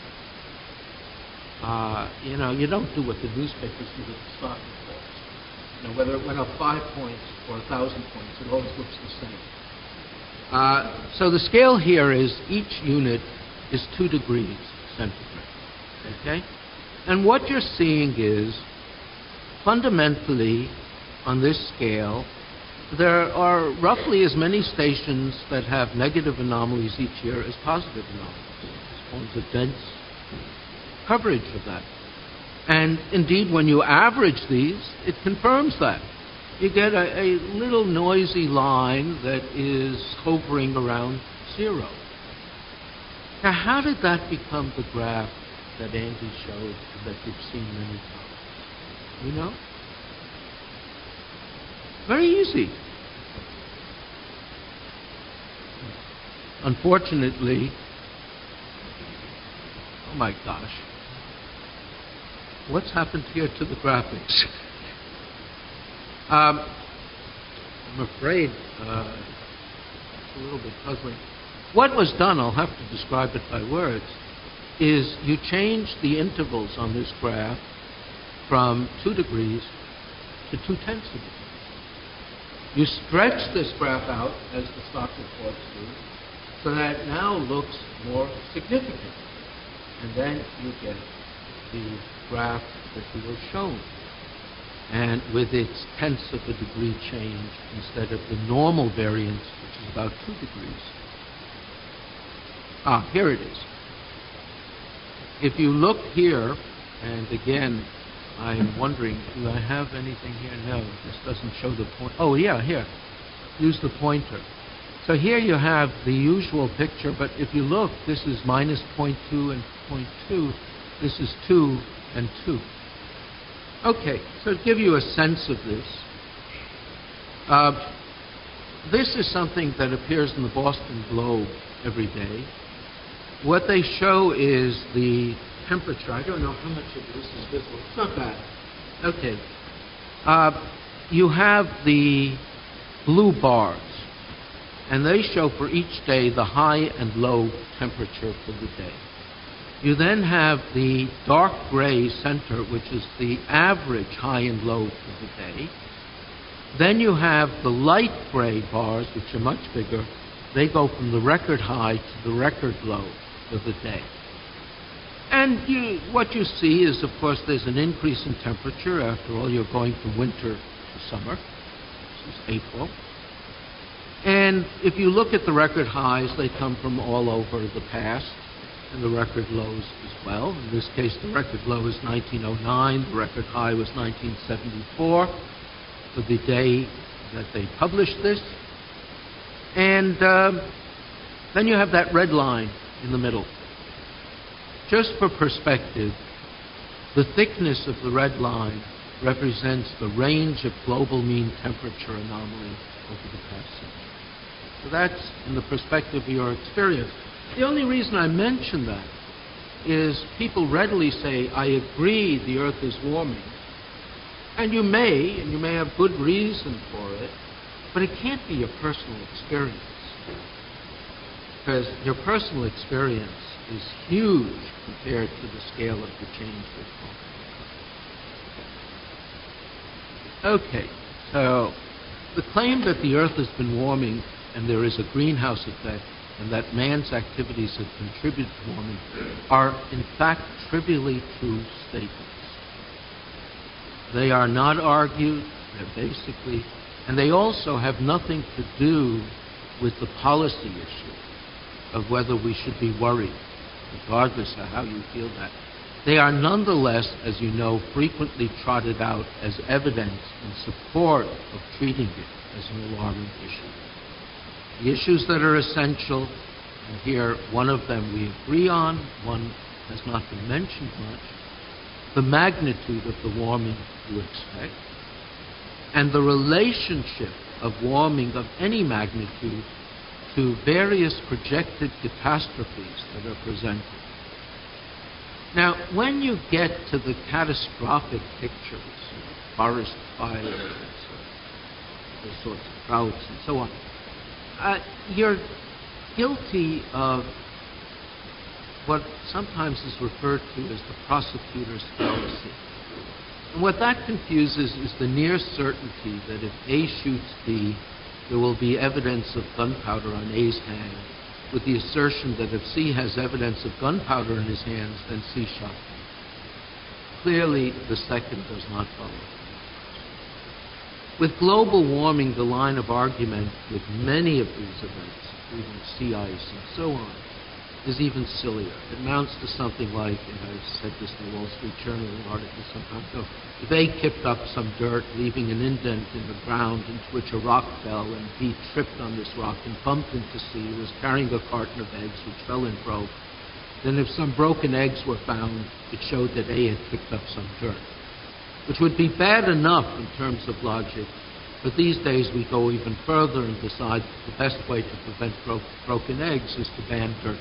Uh, you know, you don't do what the newspapers do with the stock reports. You know, whether it went up five points or a thousand points, it always looks the same. Uh, so the scale here is each unit is two degrees centigrade, okay? And what you're seeing is, fundamentally, on this scale, there are roughly as many stations that have negative anomalies each year as positive anomalies. This forms a dense coverage of that. And indeed, when you average these, it confirms that. You get a, a little noisy line that is hovering around zero. Now, how did that become the graph that Andy showed that you've seen many times? You know? Very easy. Unfortunately, oh my gosh, what's happened here to the graphics? um, I'm afraid uh, it's a little bit puzzling. What was done, I'll have to describe it by words, is you change the intervals on this graph from two degrees to two-tenths of a degree. You stretch this graph out, as the stock reports do, so that it now looks more significant. And then you get the graph that you were shown. And with its tenths of a degree change instead of the normal variance, which is about two degrees. Ah, here it is. If you look here, and again, I'm wondering, do I have anything here? No, this doesn't show the point. Oh, yeah, here. Use the pointer. So here you have the usual picture, but if you look, this is minus zero point two and zero point two. This is two and two. Okay, so to give you a sense of this, uh, this is something that appears in the Boston Globe every day. What they show is the temperature. I don't know how much of this is visible. It's not bad. Okay. Uh, you have the blue bars, and they show for each day the high and low temperature for the day. You then have the dark gray center, which is the average high and low for the day. Then you have the light gray bars, which are much bigger. They go from the record high to the record low for the day. And you, what you see is, of course, there's an increase in temperature. After all, you're going from winter to summer. This is April. And if you look at the record highs, they come from all over the past, and the record lows as well. In this case, the record low is nineteen oh nine, the record high was nineteen seventy-four, for the day that they published this. And um, then you have that red line in the middle. Just for perspective, the thickness of the red line represents the range of global mean temperature anomaly over the past century. So that's in the perspective of your experience. The only reason I mention that is people readily say, I agree the Earth is warming. And you may, and you may have good reason for it, but it can't be your personal experience. Because your personal experience is huge compared to the scale of the change we're talking about. Okay, so the claim that the Earth has been warming and there is a greenhouse effect and that man's activities have contributed to warming are, in fact, trivially true statements. They are not argued, they're basically, and they also have nothing to do with the policy issue of whether we should be worried, regardless of how you feel that. They are nonetheless, as you know, frequently trotted out as evidence in support of treating it as an alarming issue. The issues that are essential, and here one of them we agree on, one has not been mentioned much, the magnitude of the warming you expect, and the relationship of warming of any magnitude to various projected catastrophes that are presented. Now, when you get to the catastrophic pictures, forest fires, all sorts of droughts, and so on, uh, you're guilty of what sometimes is referred to as the prosecutor's fallacy. And what that confuses is the near certainty that if A shoots B, there will be evidence of gunpowder on A's hand, with the assertion that if C has evidence of gunpowder in his hands, then C shot him. Clearly, the second does not follow. With global warming, the line of argument with many of these events, including sea ice and so on, is even sillier. It amounts to something like, and I said this in the Wall Street Journal in an article some time ago, if A kicked up some dirt, leaving an indent in the ground into which a rock fell, and B tripped on this rock and bumped into C, who was carrying a carton of eggs which fell and broke, then if some broken eggs were found, it showed that A had kicked up some dirt, which would be bad enough in terms of logic. But these days we go even further and decide that the best way to prevent bro- broken eggs is to ban dirt.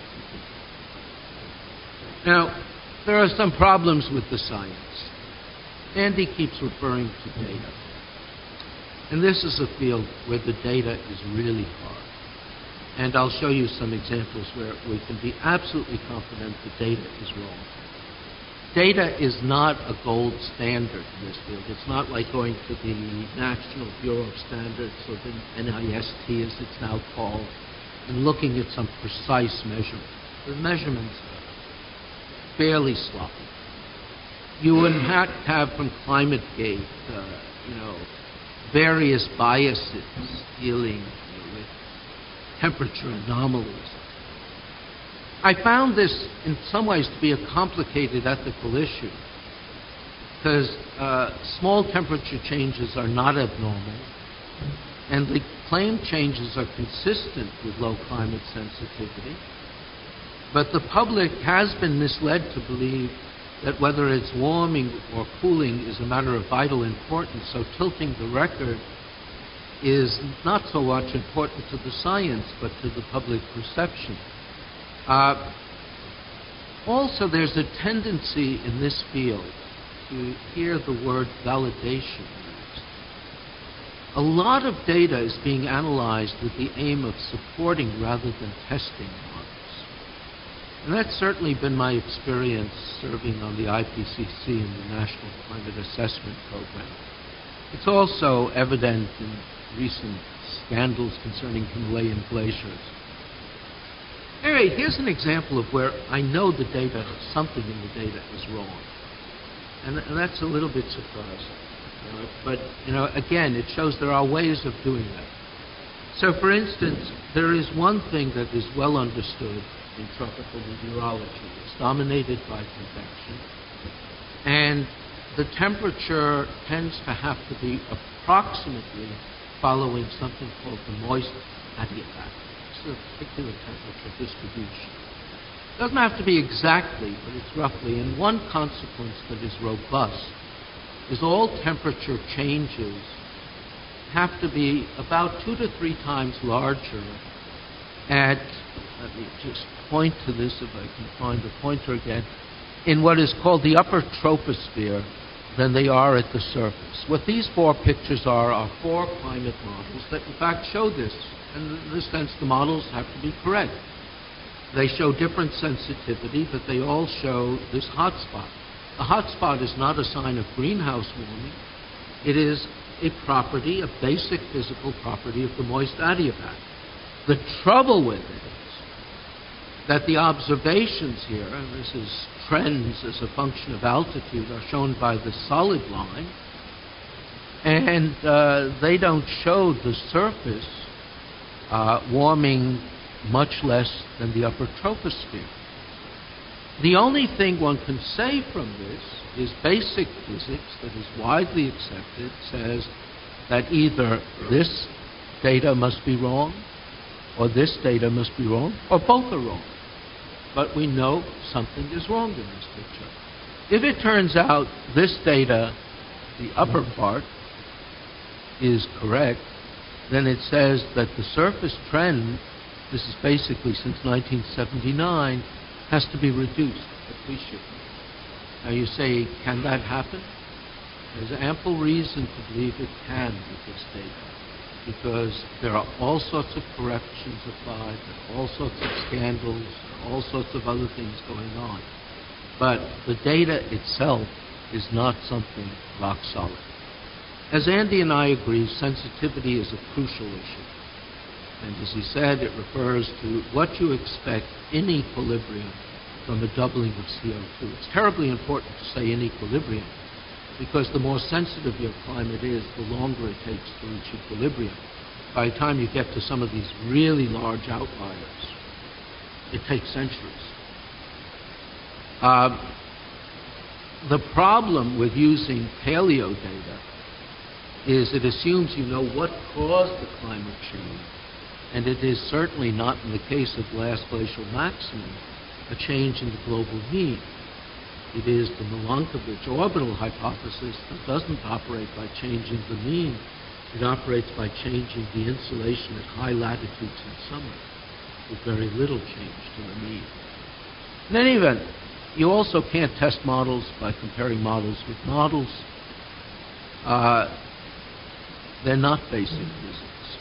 Now, there are some problems with the science. Andy keeps referring to data. And this is a field where the data is really hard. And I'll show you some examples where we can be absolutely confident the data is wrong. Data is not a gold standard in this field. It's not like going to the National Bureau of Standards, or the N I S T as it's now called, and looking at some precise measurement. The measurements are fairly sloppy. You would have to have from ClimateGate, uh, you know, various biases dealing you know, with temperature anomalies. I found this in some ways to be a complicated ethical issue because uh, small temperature changes are not abnormal and the claimed changes are consistent with low climate sensitivity. But the public has been misled to believe that whether it's warming or cooling is a matter of vital importance, so tilting the record is not so much important to the science but to the public perception. Uh, also, there's a tendency in this field to hear the word validation used. A lot of data is being analyzed with the aim of supporting rather than testing models. And that's certainly been my experience serving on the I P C C and the National Climate Assessment Program. It's also evident in recent scandals concerning Himalayan glaciers. Anyway, here's an example of where I know the data, something in the data is wrong. And, and that's a little bit surprising. You know, but, you know, again, it shows there are ways of doing that. So, for instance, there is one thing that is well understood in tropical meteorology. It's dominated by convection, and the temperature tends to have to be approximately following something called the moist adiabatic. It's a particular temperature distribution. It doesn't have to be exactly, but it's roughly. And one consequence that is robust is all temperature changes have to be about two to three times larger at, let me just point to this if I can find the pointer again, in what is called the upper troposphere than they are at the surface. What these four pictures are are four climate models that in fact show this. And in this sense, the models have to be correct. They show different sensitivity, but they all show this hotspot. A hotspot is not a sign of greenhouse warming. It is a property, a basic physical property of the moist adiabatic. The trouble with it is that the observations here, and this is trends as a function of altitude, are shown by the solid line, and uh, they don't show the surface uh, warming much less than the upper troposphere. The only thing one can say from this is basic physics that is widely accepted says that either this data must be wrong, or this data must be wrong, or both are wrong. But we know something is wrong in this picture. If it turns out this data, the upper part, is correct, then it says that the surface trend, this is basically since nineteen seventy-nine, has to be reduced appreciably. Now you say, can that happen? There's ample reason to believe it can with this data, because there are all sorts of corrections applied, there are all sorts of scandals, there are all sorts of other things going on. But the data itself is not something rock solid. As Andy and I agree, sensitivity is a crucial issue. And as he said, it refers to what you expect in equilibrium from a doubling of C O two. It's terribly important to say in equilibrium, because the more sensitive your climate is, the longer it takes to reach equilibrium. By the time you get to some of these really large outliers, it takes centuries. Uh, the problem with using paleo data is it assumes you know what caused the climate change, and it is certainly not in the case of last glacial maximum a change in the global mean. It is the Milankovitch orbital hypothesis that doesn't operate by changing the mean. It operates by changing the insulation at high latitudes in summer, with very little change to the mean. In any event, you also can't test models by comparing models with models. Uh, they're not basic physics.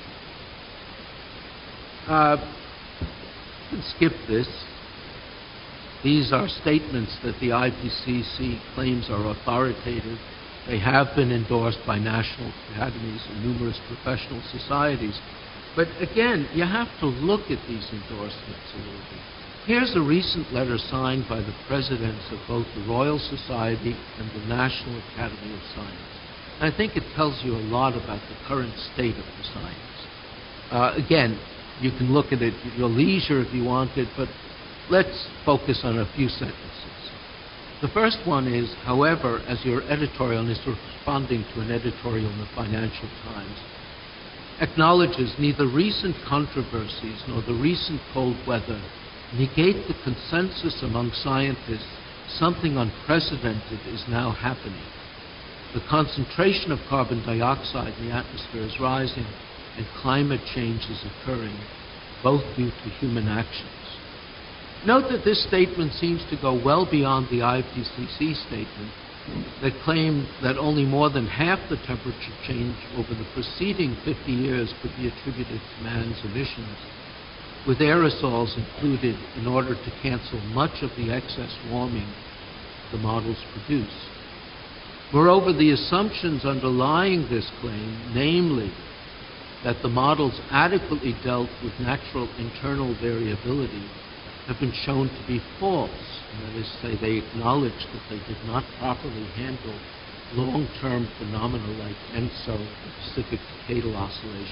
Uh, you can skip this. These are statements that the I P C C claims are authoritative. They have been endorsed by national academies and numerous professional societies. But again, you have to look at these endorsements a little bit. Here's a recent letter signed by the presidents of both the Royal Society and the National Academy of Science. And I think it tells you a lot about the current state of the science. Uh, again, you can look at it at your leisure if you wanted, but let's focus on a few sentences. The first one is, however, as your editorial, and is responding to an editorial in the Financial Times, acknowledges neither recent controversies nor the recent cold weather negate the consensus among scientists something unprecedented is now happening. The concentration of carbon dioxide in the atmosphere is rising and climate change is occurring, both due to human actions. Note that this statement seems to go well beyond the I P C C statement that claimed that only more than half the temperature change over the preceding fifty years could be attributed to man's emissions, with aerosols included in order to cancel much of the excess warming the models produce. Moreover, the assumptions underlying this claim, namely that the models adequately dealt with natural internal variability, have been shown to be false. And that is to say, they acknowledge that they did not properly handle long-term phenomena like ENSO, the Pacific Decadal Oscillation,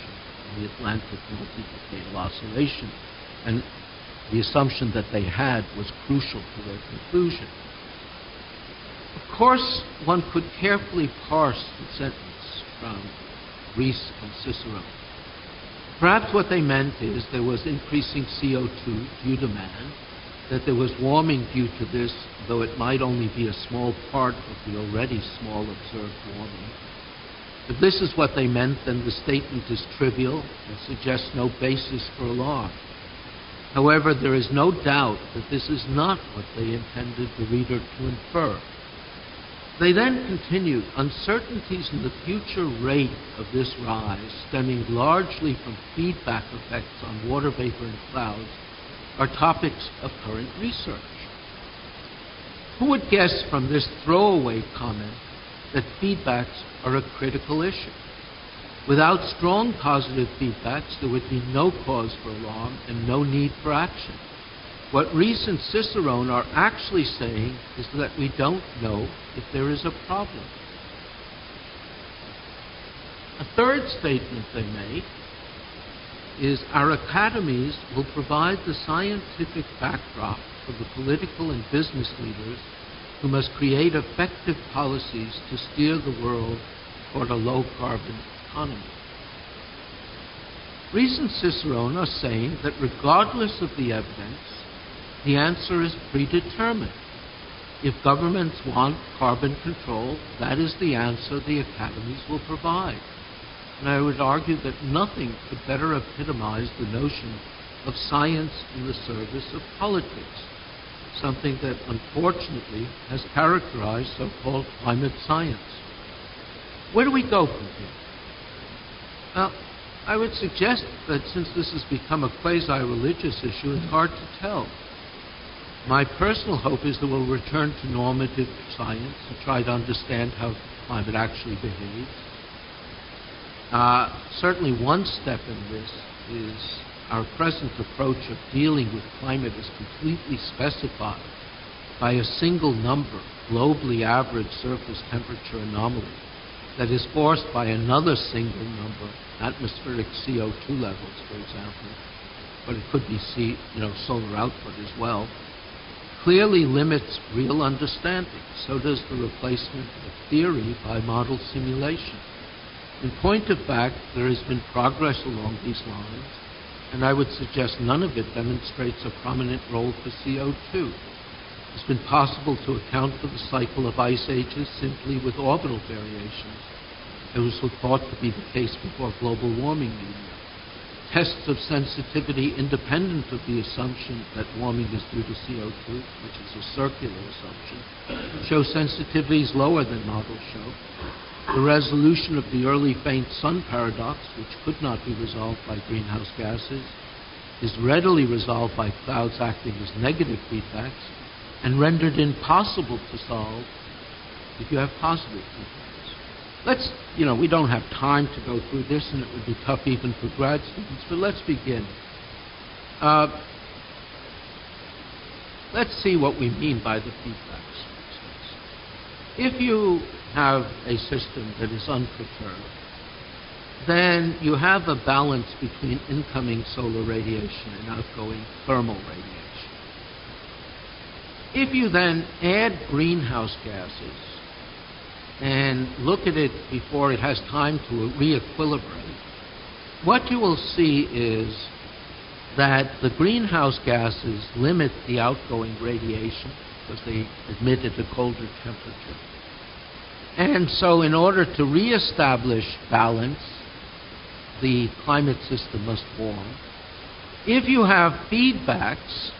in the Atlantic multi-decadal oscillation, and the assumption that they had was crucial to their conclusion. Of course, one could carefully parse the sentence from Rees and Cicero. Perhaps what they meant is there was increasing C O two due to man, that there was warming due to this, though it might only be a small part of the already small observed warming. If this is what they meant, then the statement is trivial and suggests no basis for alarm. However, there is no doubt that this is not what they intended the reader to infer. They then continued, uncertainties in the future rate of this rise, stemming largely from feedback effects on water vapor and clouds, are topics of current research. Who would guess from this throwaway comment that feedbacks are a critical issue? Without strong positive feedbacks, there would be no cause for alarm and no need for action. What Rees and Cicerone are actually saying is that we don't know if there is a problem. A third statement they make is our academies will provide the scientific backdrop for the political and business leaders who must create effective policies to steer the world toward a low-carbon economy. Rees and Cicerone are saying that regardless of the evidence, the answer is predetermined. If governments want carbon control, that is the answer the academies will provide. And I would argue that nothing could better epitomize the notion of science in the service of politics, something that unfortunately has characterized so-called climate science. Where do we go from here? Well, I would suggest that since this has become a quasi-religious issue, it's hard to tell. My personal hope is that we'll return to normative science and try to understand how climate actually behaves. Uh, certainly one step in this is our present approach of dealing with climate is completely specified by a single number, globally average surface temperature anomaly, that is forced by another single number, atmospheric C O two levels, for example, but it could be C, you know, solar output as well, clearly limits real understanding. So does the replacement of theory by model simulation. In point of fact, there has been progress along these lines, and I would suggest none of it demonstrates a prominent role for C O two. It's been possible to account for the cycle of ice ages simply with orbital variations. It was thought to be the case before global warming began. Tests of sensitivity independent of the assumption that warming is due to C O two, which is a circular assumption, show sensitivities lower than models show. The resolution of the early faint sun paradox, which could not be resolved by greenhouse gases, is readily resolved by clouds acting as negative feedbacks and rendered impossible to solve if you have positive feedbacks. Let's, you know, we don't have time to go through this, and it would be tough even for grad students, but let's begin. Uh, let's see what we mean by the feedbacks. If you have a system that is unperturbed, then you have a balance between incoming solar radiation and outgoing thermal radiation. If you then add greenhouse gases and look at it before it has time to re-equilibrate, what you will see is that the greenhouse gases limit the outgoing radiation because they emit at a colder temperature. And so in order to reestablish balance, the climate system must warm. If you have feedbacks,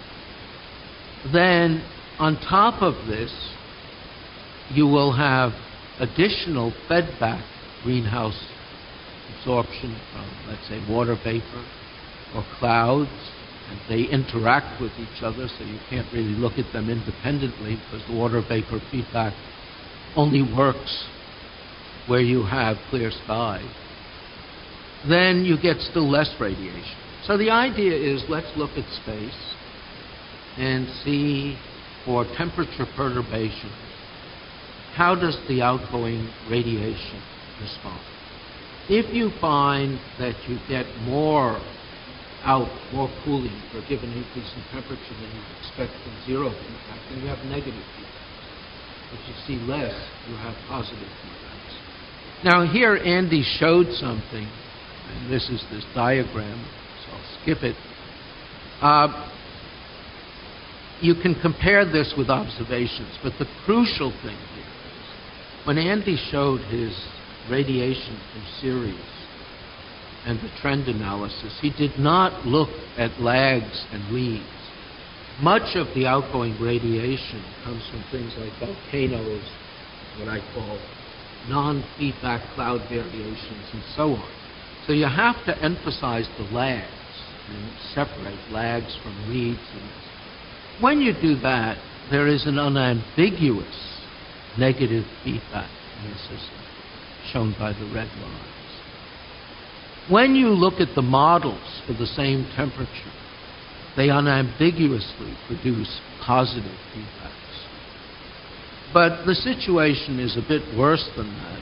then on top of this, you will have additional fed-back greenhouse absorption from, let's say, water vapor or clouds, and they interact with each other, so you can't really look at them independently because the water vapor feedback only works where you have clear sky. Then you get still less radiation. So the idea is let's look at space and see for temperature perturbations, how does the outgoing radiation respond? if you find that you get more out, more cooling for a given increase in temperature than you expect from zero feedback, then you have negative feedback. If you see less, you have positive feedbacks. Now here Andy showed something, and this is this diagram, so I'll skip it. Uh, you can compare this with observations, but the crucial thing here is when Andy showed his radiation from Sirius and the trend analysis, he did not look at lags and leads. Much of the outgoing radiation comes from things like volcanoes, what I call non-feedback cloud variations, and so on. So you have to emphasize the lags and separate lags from leads. And when you do that, there is an unambiguous negative feedback in the system, shown by the red lines. When you look at the models for the same temperature, they unambiguously produce positive feedbacks. But the situation is a bit worse than that.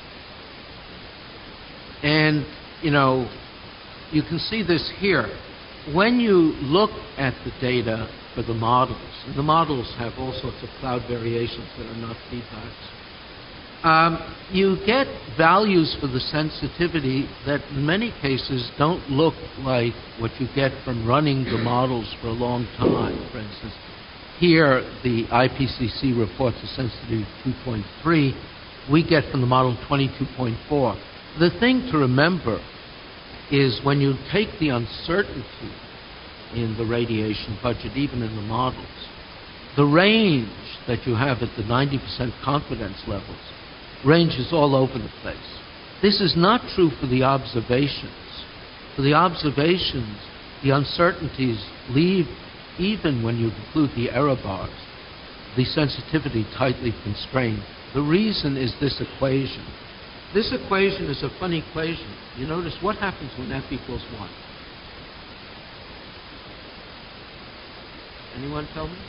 And, you know, you can see this here. When you look at the data for the models, and the models have all sorts of cloud variations that are not feedbacks, Um, you get values for the sensitivity that in many cases don't look like what you get from running the models for a long time. For instance, here the I P C C reports a sensitivity of two point three. We get from the model twenty-two point four. The thing to remember is when you take the uncertainty in the radiation budget, even in the models, the range that you have at the ninety percent confidence levels ranges all over the place. This is not true for the observations. For the observations, the uncertainties leave, even when you include the error bars, the sensitivity tightly constrained. The reason is this equation. This equation is a funny equation. You notice what happens when f equals one? Anyone tell me?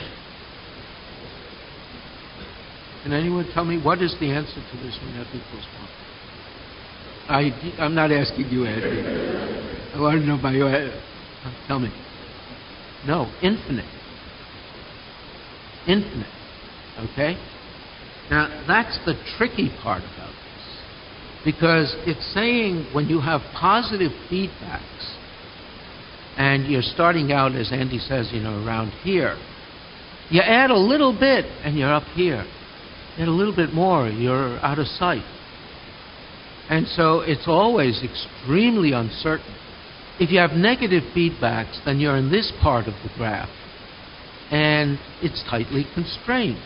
Can anyone tell me what is the answer to this when f equals one? I, I'm not asking you, Andy. I want to know by you. Tell me. No, infinite. Infinite. Okay? Now, that's the tricky part about this. Because it's saying when you have positive feedbacks and you're starting out, as Andy says, you know, around here, you add a little bit and you're up here. Yet a little bit more, you're out of sight. And so it's always extremely uncertain. If you have negative feedbacks, then you're in this part of the graph, and it's tightly constrained.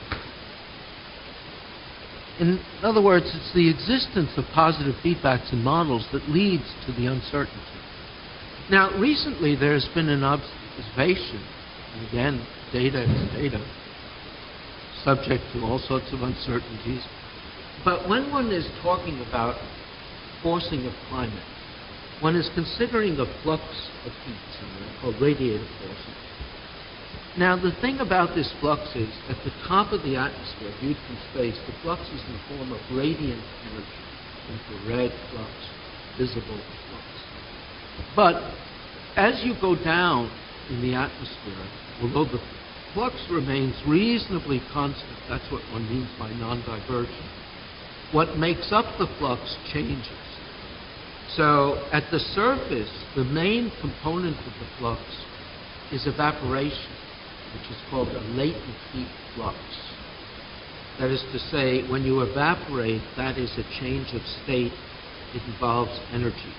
In other words, it's the existence of positive feedbacks in models that leads to the uncertainty. Now, recently there's been an observation, and again, data is data, subject to all sorts of uncertainties. But when one is talking about forcing of climate, one is considering a flux of heat, somewhere called radiative forcing. Now, the thing about this flux is, at the top of the atmosphere, viewed from space, the flux is in the form of radiant energy, infrared flux, visible flux. But as you go down in the atmosphere, although the flux remains reasonably constant, that's what one means by non-divergent, what makes up the flux changes. So at the surface, the main component of the flux is evaporation, which is called a latent heat flux. That is to say, when you evaporate, that is a change of state. It involves energy.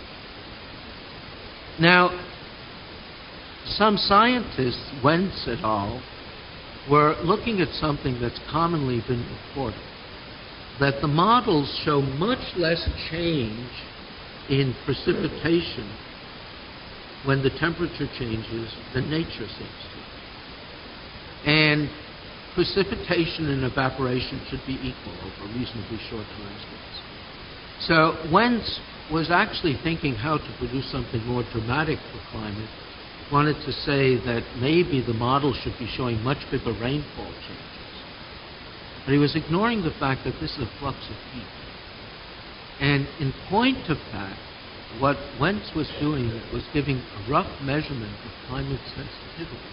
Now, some scientists, Wentz et al., were looking at something that's commonly been reported, that the models show much less change in precipitation when the temperature changes than nature seems to. And precipitation and evaporation should be equal over reasonably short time scales. So Wentz was actually thinking how to produce something more dramatic for climate, wanted to say that maybe the model should be showing much bigger rainfall changes. But he was ignoring the fact that this is a flux of heat. And in point of fact, what Wentz was doing was giving a rough measurement of climate sensitivity.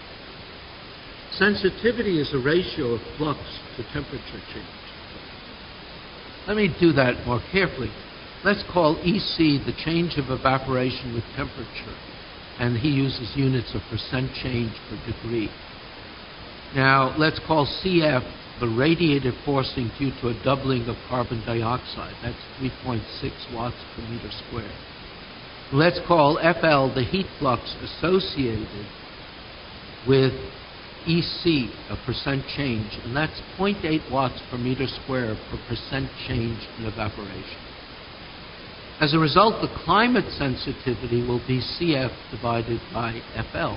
Sensitivity is a ratio of flux to temperature change. Let me do that more carefully. Let's call E C the change of evaporation with temperature, and he uses units of percent change per degree. Now, let's call C F the radiative forcing due to a doubling of carbon dioxide. That's three point six watts per meter squared. Let's call F L the heat flux associated with E C, a percent change, and that's zero point eight watts per meter squared per percent change in evaporation. As a result, the climate sensitivity will be C F divided by F L.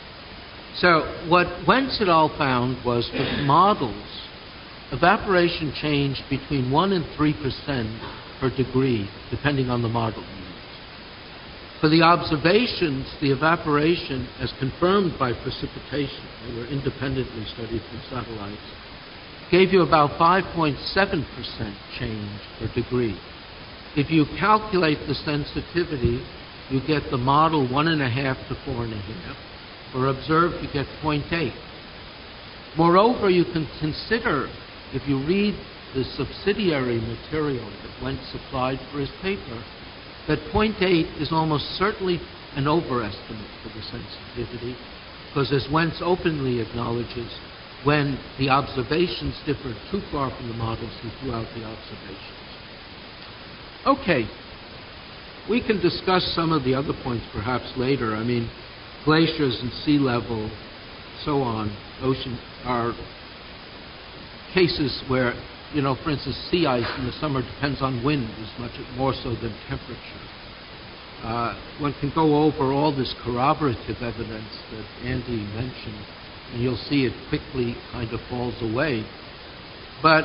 So what Wentz et al. Found was with models, evaporation changed between one and three percent per degree, depending on the model you use. For the observations, the evaporation, as confirmed by precipitation, they were independently studied from satellites, gave you about five point seven percent change per degree. If you calculate the sensitivity, you get the model one and a half to four and a half. For observed, you get zero point eight. Moreover, you can consider, if you read the subsidiary material that Wentz supplied for his paper, that zero point eight is almost certainly an overestimate for the sensitivity, because as Wentz openly acknowledges, when the observations differed too far from the models, he threw out the observations. Okay, we can discuss some of the other points perhaps later. I mean, glaciers and sea level, so on, ocean, are cases where, you know, for instance, sea ice in the summer depends on wind as much more so than temperature. Uh, one can go over all this corroborative evidence that Andy mentioned, and you'll see it quickly kind of falls away. But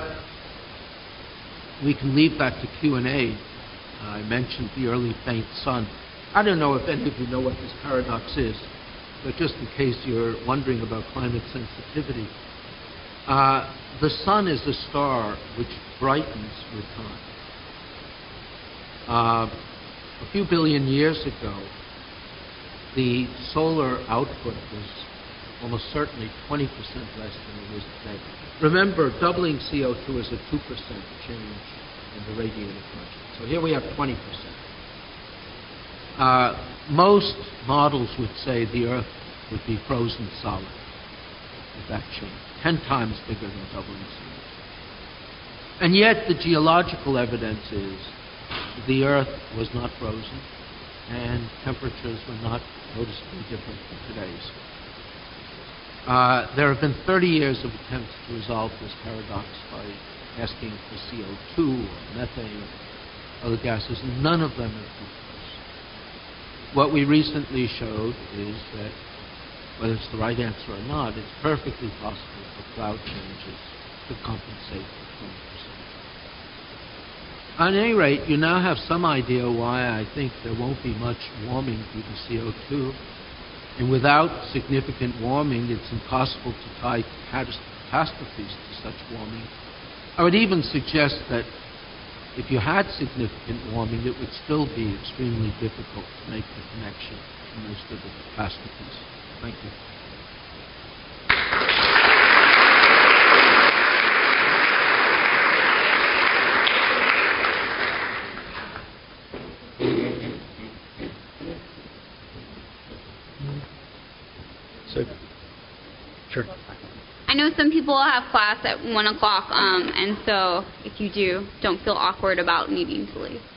we can leave that to Q and A. Uh, I mentioned the early faint sun. I don't know if any of you know what this paradox is, but just in case you're wondering about climate sensitivity, uh, the sun is a star which brightens with time. Uh, a few billion years ago, the solar output was almost certainly twenty percent less than it is today. Remember, doubling C O two is a two percent change in the radiative function. So here we have twenty percent. Uh, most models would say the Earth would be frozen solid with that change, ten times bigger than doubling C O two. And yet the geological evidence is the Earth was not frozen and temperatures were not noticeably different from today's. Uh, there have been thirty years of attempts to resolve this paradox by asking for C O two or methane or other gases. None of them have come close. What we recently showed is that, whether it's the right answer or not, it's perfectly possible for cloud changes to compensate for twenty percent. At any rate, you now have some idea why I think there won't be much warming due to C O two. And without significant warming, it's impossible to tie catastrophes to such warming. I would even suggest that if you had significant warming, it would still be extremely difficult to make the connection to most of the catastrophes. Thank you. So, sure. I know some people have class at one o'clock, um, and so if you do, don't feel awkward about needing to leave.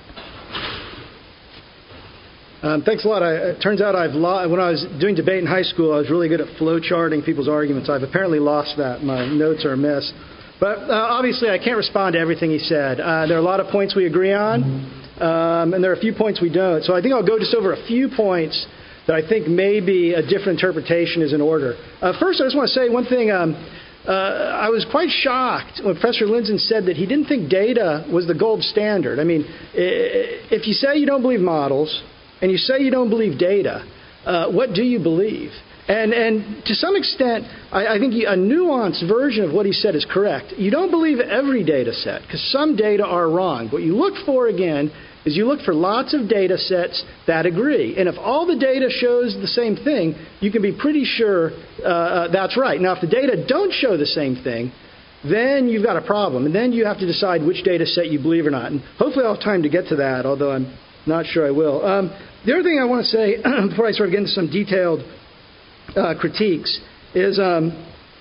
Um, thanks a lot. I, it turns out I've lo- when I was doing debate in high school, I was really good at flow charting people's arguments. I've apparently lost that. My notes are a mess. But uh, obviously, I can't respond to everything he said. Uh, there are a lot of points we agree on, um, and there are a few points we don't. So I think I'll go just over a few points that I think maybe a different interpretation is in order. Uh, first, I just want to say one thing. Um, uh, I was quite shocked when Professor Lindzen said that he didn't think data was the gold standard. I mean, if you say you don't believe models and you say you don't believe data, uh, what do you believe? And and to some extent, I, I think a nuanced version of what he said is correct. You don't believe every data set, because some data are wrong. What you look for, again, is you look for lots of data sets that agree. And if all the data shows the same thing, you can be pretty sure uh, that's right. Now, if the data don't show the same thing, then you've got a problem. And then you have to decide which data set you believe or not. And hopefully I'll have time to get to that, although I'm not sure I will. Um, the other thing I want to say, before I sort of get into some detailed uh, critiques, is um,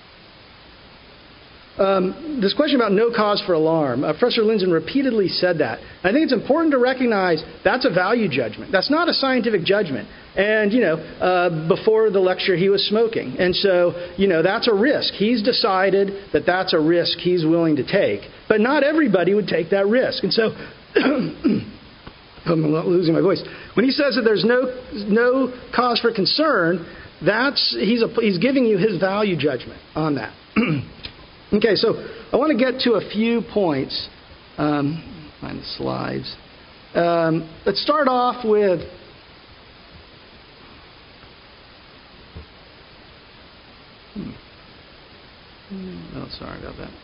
um, this question about no cause for alarm. Uh, Professor Lindzen repeatedly said that. I think it's important to recognize that's a value judgment. That's not a scientific judgment. And, you know, uh, before the lecture, he was smoking. And so, you know, that's a risk. He's decided that that's a risk he's willing to take. But not everybody would take that risk. And so, I'm not losing my voice. When he says that there's no no cause for concern, that's he's a, he's giving you his value judgment on that. Okay, so I want to get to a few points. Um, find the slides. Um, let's start off with. Oh, sorry about that.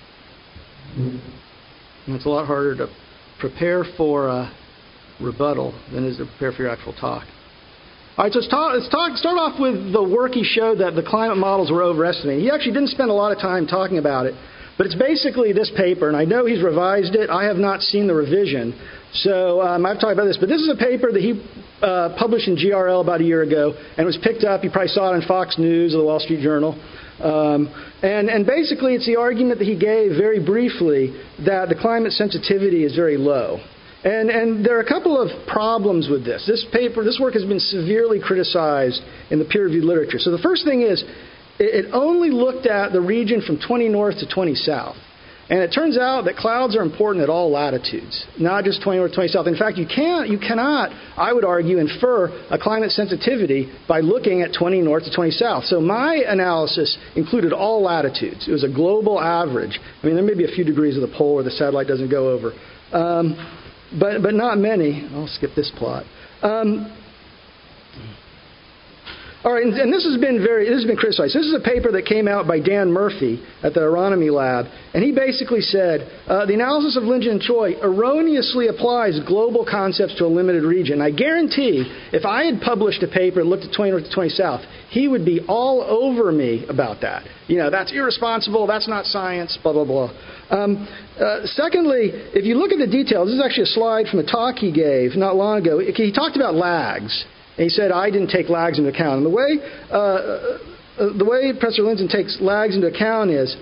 It's a lot harder to prepare for a rebuttal than it is to prepare for your actual talk. All right, so let's, talk, let's talk, start off with the work he showed that the climate models were overestimated. He actually didn't spend a lot of time talking about it, but it's basically this paper, and I know he's revised it. I have not seen the revision, so um, I've talked about this. But this is a paper that he uh, published in G R L about a year ago, and it was picked up. You probably saw it on Fox News or the Wall Street Journal. Um, and, and basically, it's the argument that he gave very briefly that the climate sensitivity is very low. And, and there are a couple of problems with this. This paper, this work has been severely criticized in the peer-reviewed literature. So the first thing is, it, it only looked at the region from twenty north to twenty south. And it turns out that clouds are important at all latitudes, not just twenty north to twenty south. In fact, you can't, you cannot, I would argue, infer a climate sensitivity by looking at twenty north to twenty south. So my analysis included all latitudes. It was a global average. I mean, there may be a few degrees of the pole where the satellite doesn't go over. Um, But but not many. I'll skip this plot. Um, all right, and, and this has been very this has been criticized. This is a paper that came out by Dan Murphy at the Aeronomy Lab, and he basically said uh, the analysis of Lindzen and Choi erroneously applies global concepts to a limited region. I guarantee, if I had published a paper that looked at twenty north to twenty south, he would be all over me about that. You know, that's irresponsible. That's not science. Blah blah blah. Um, uh, secondly, if you look at the details, this is actually a slide from a talk he gave not long ago. He talked about lags, and he said, I didn't take lags into account. And the way uh, uh, the way Professor Lindzen takes lags into account is,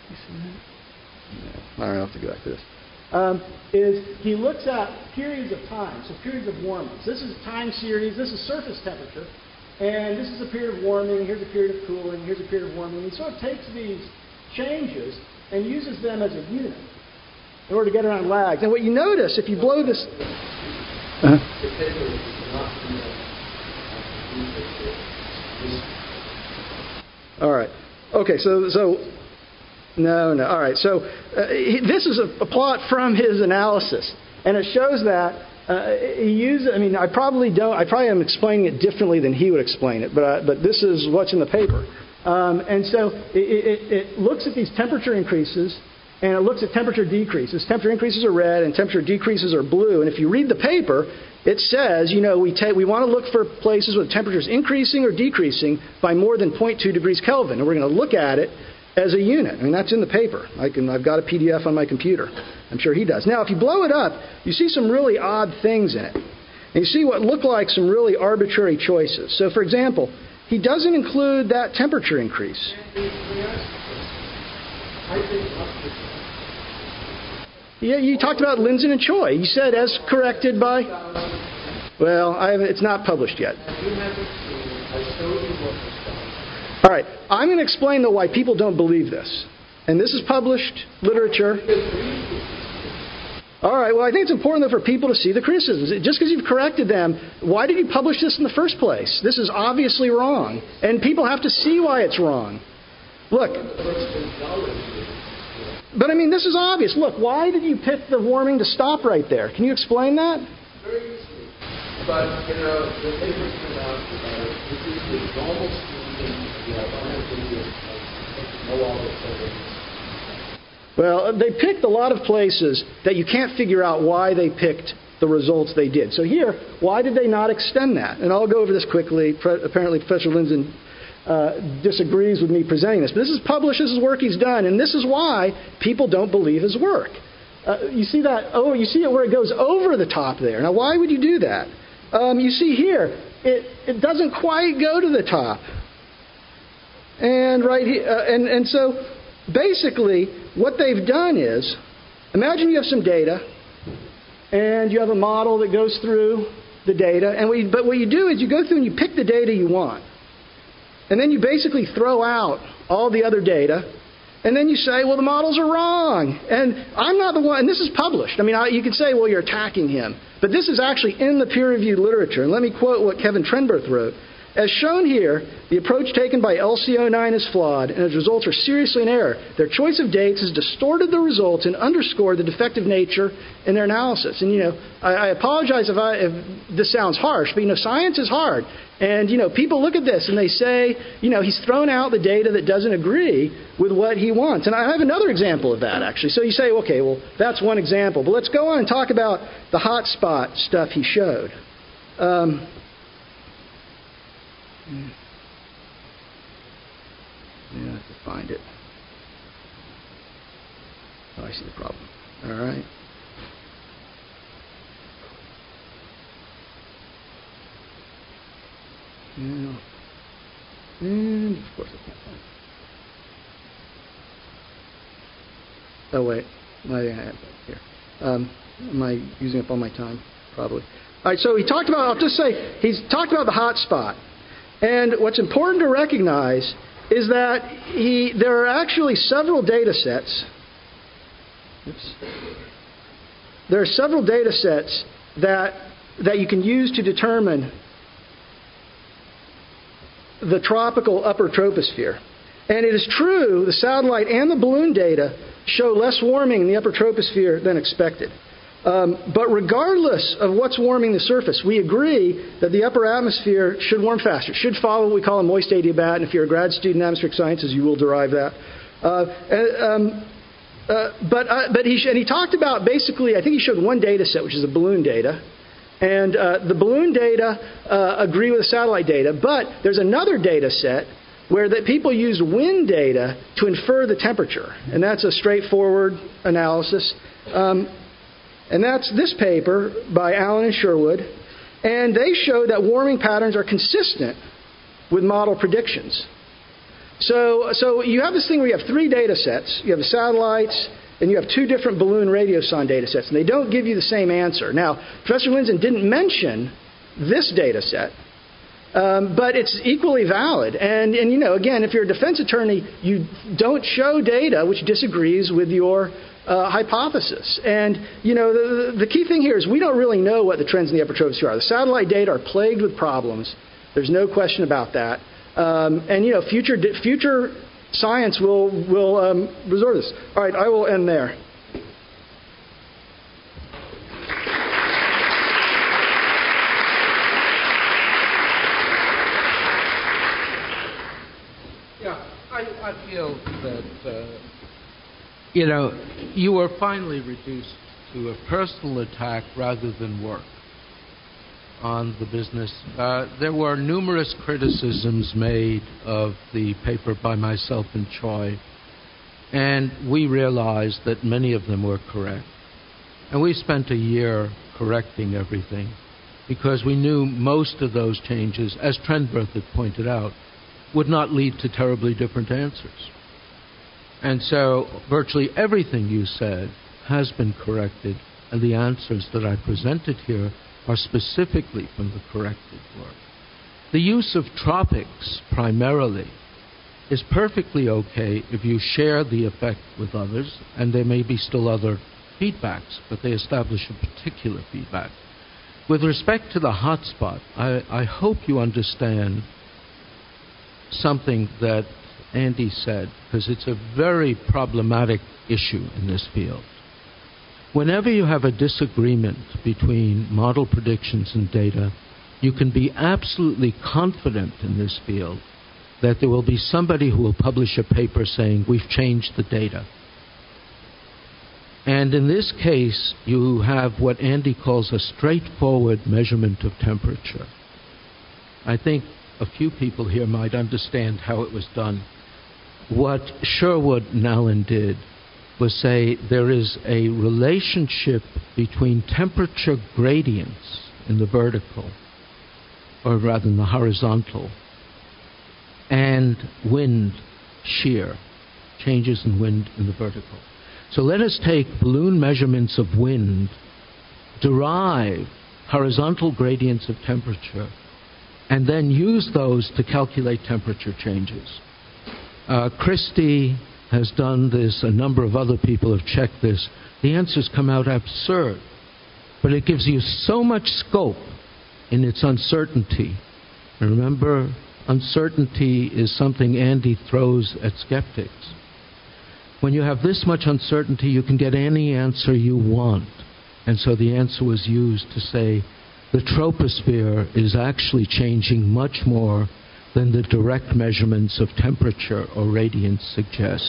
all right, I'll have to go back to this, um, is he looks at periods of time, so periods of warming. So this is a time series, this is surface temperature, and this is a period of warming, here's a period of cooling, here's a period of warming. He sort of takes these changes and uses them as a unit in order to get around lags. And what you notice, if you blow this... Uh-huh. All right. Okay, so... so no, no. All right, so uh, he, this is a, a plot from his analysis. And it shows that uh, he uses... I mean, I probably don't... I probably am explaining it differently than he would explain it, but uh, but this is what's in the paper. Um, and so it, it, it looks at these temperature increases, and it looks at temperature decreases. Temperature increases are red, and temperature decreases are blue. And if you read the paper, it says, you know, we, ta- we want to look for places with temperatures increasing or decreasing by more than zero point two degrees Kelvin. And we're going to look at it as a unit. I mean, that's in the paper. I can, I've got a P D F on my computer. I'm sure he does. Now, if you blow it up, you see some really odd things in it. And you see what look like some really arbitrary choices. So, for example, he doesn't include that temperature increase. Yeah, you talked about Lindzen and Choi. You said as corrected by... Well, I haven't, it's not published yet. All right, I'm going to explain, though, why people don't believe this. And this is published literature. All right, well, I think it's important, though, for people to see the criticisms. Just because you've corrected them, why did you publish this in the first place? This is obviously wrong. And people have to see why it's wrong. Look. But, I mean, this is obvious. Look, why did you pick the warming to stop right there? Can you explain that? But, you know, the papers come out about it. This is the normal solution. You have unambiguous, no alternatives. Well, they picked a lot of places that you can't figure out why they picked the results they did. So here, why did they not extend that? And I'll go over this quickly. Apparently, Professor Lindzen uh, disagrees with me presenting this. But this is published. This is work he's done. And this is why people don't believe his work. Uh, you see that? Oh, you see it where it goes over the top there. Now, why would you do that? Um, you see here, it, it doesn't quite go to the top. And right here, uh, and, and so basically, what they've done is, imagine you have some data, and you have a model that goes through the data. And what you, but what you do is you go through and you pick the data you want. And then you basically throw out all the other data. And then you say, well, the models are wrong. And I'm not the one, and this is published. I mean, I, you could say, well, you're attacking him. But this is actually in the peer-reviewed literature. And let me quote what Kevin Trenberth wrote. As shown here, the approach taken by L C O nine is flawed, and its results are seriously in error. Their choice of dates has distorted the results and underscored the defective nature in their analysis. And, you know, I, I apologize if, I, if this sounds harsh, but, you know, science is hard. And, you know, people look at this and they say, you know, he's thrown out the data that doesn't agree with what he wants. And I have another example of that, actually. So you say, okay, well, that's one example. But let's go on and talk about the hotspot stuff he showed. Um, Yeah, I have to find it. Oh, I see the problem. All right. Yeah. And of course I can't find it. Oh, wait. I have it here. Um, am I using up all my time? Probably. All right, so he talked about, I'll just say, he's talked about the hot spot. And what's important to recognize is that he, there are actually several data sets. Oops. There are several data sets that, that you can use to determine the tropical upper troposphere. And it is true, the satellite and the balloon data show less warming in the upper troposphere than expected. Um, but regardless of what's warming the surface, we agree that the upper atmosphere should warm faster. It should follow what we call a moist adiabat. And if you're a grad student in atmospheric sciences, you will derive that. Uh, um, uh, but uh, but he, and he talked about basically, I think he showed one data set, which is the balloon data. And uh, the balloon data uh, agree with the satellite data. But there's another data set where that people used wind data to infer the temperature. And that's a straightforward analysis. Um, And that's this paper by Allen and Sherwood. And they show that warming patterns are consistent with model predictions. So, so you have this thing where you have three data sets. You have the satellites, and you have two different balloon radiosonde data sets. And they don't give you the same answer. Now, Professor Lindzen didn't mention this data set. Um, but it's equally valid. And, and, you know, again, if you're a defense attorney, you don't show data which disagrees with your uh, hypothesis. And, you know, the, the key thing here is we don't really know what the trends in the upper troposphere are. The satellite data are plagued with problems. There's no question about that. Um, and, you know, future future science will, will um, resort to this. All right, I will end there. I feel that, uh, you know, you were finally reduced to a personal attack rather than work on the business. Uh, there were numerous criticisms made of the paper by myself and Choi, and we realized that many of them were correct. And we spent a year correcting everything because we knew most of those changes, as Trenberth had pointed out, would not lead to terribly different answers. And so virtually everything you said has been corrected, and the answers that I presented here are specifically from the corrected work. The use of tropics, primarily, is perfectly okay if you share the effect with others, and there may be still other feedbacks, but they establish a particular feedback. With respect to the hotspot, I, I hope you understand something that Andy said, because it's a very problematic issue in this field. whenever you have a disagreement between model predictions and data, you can be absolutely confident in this field that there will be somebody who will publish a paper saying, we've changed the data. And in this case, you have what Andy calls a straightforward measurement of temperature. I think a few people here might understand how it was done. What Sherwood and Allen did was say there is a relationship between temperature gradients in the vertical, or rather in the horizontal, and wind shear, changes in wind in the vertical. So let us take balloon measurements of wind, derive horizontal gradients of temperature, and then use those to calculate temperature changes. Uh, Christie has done this. A number of other people have checked this. The answers come out absurd, but it gives you so much scope in its uncertainty. And remember, uncertainty is something Andy throws at skeptics. When you have this much uncertainty, you can get any answer you want. And so the answer was used to say the troposphere is actually changing much more than the direct measurements of temperature or radiance suggest.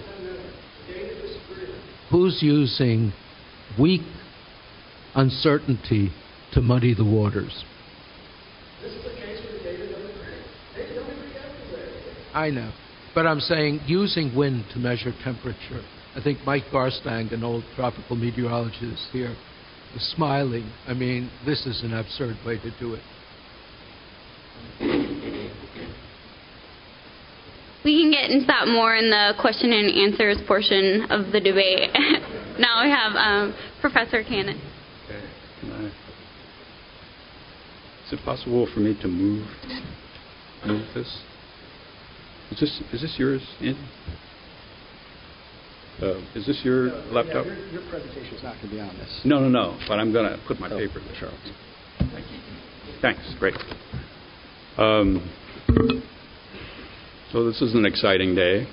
Who's using weak uncertainty to muddy the waters? This is a case where the data don't agree. Data don't agree everywhere. I know. But I'm saying using wind to measure temperature. I think Mike Garstang, an old tropical meteorologist here, is smiling. I mean, this is an absurd way to do it. We can get into that more in the question and answers portion of the debate. Now we have um, Professor Cannon. Okay. Can I, is it possible for me to move move this? Is this is this yours, Andy? Uh, is this your no, laptop? Yeah, your, your presentation is not going to be on this. No, no, no. But I'm going to put my oh, paper there. Sure. Thank you. Thanks. Great. Um, so this is an exciting day.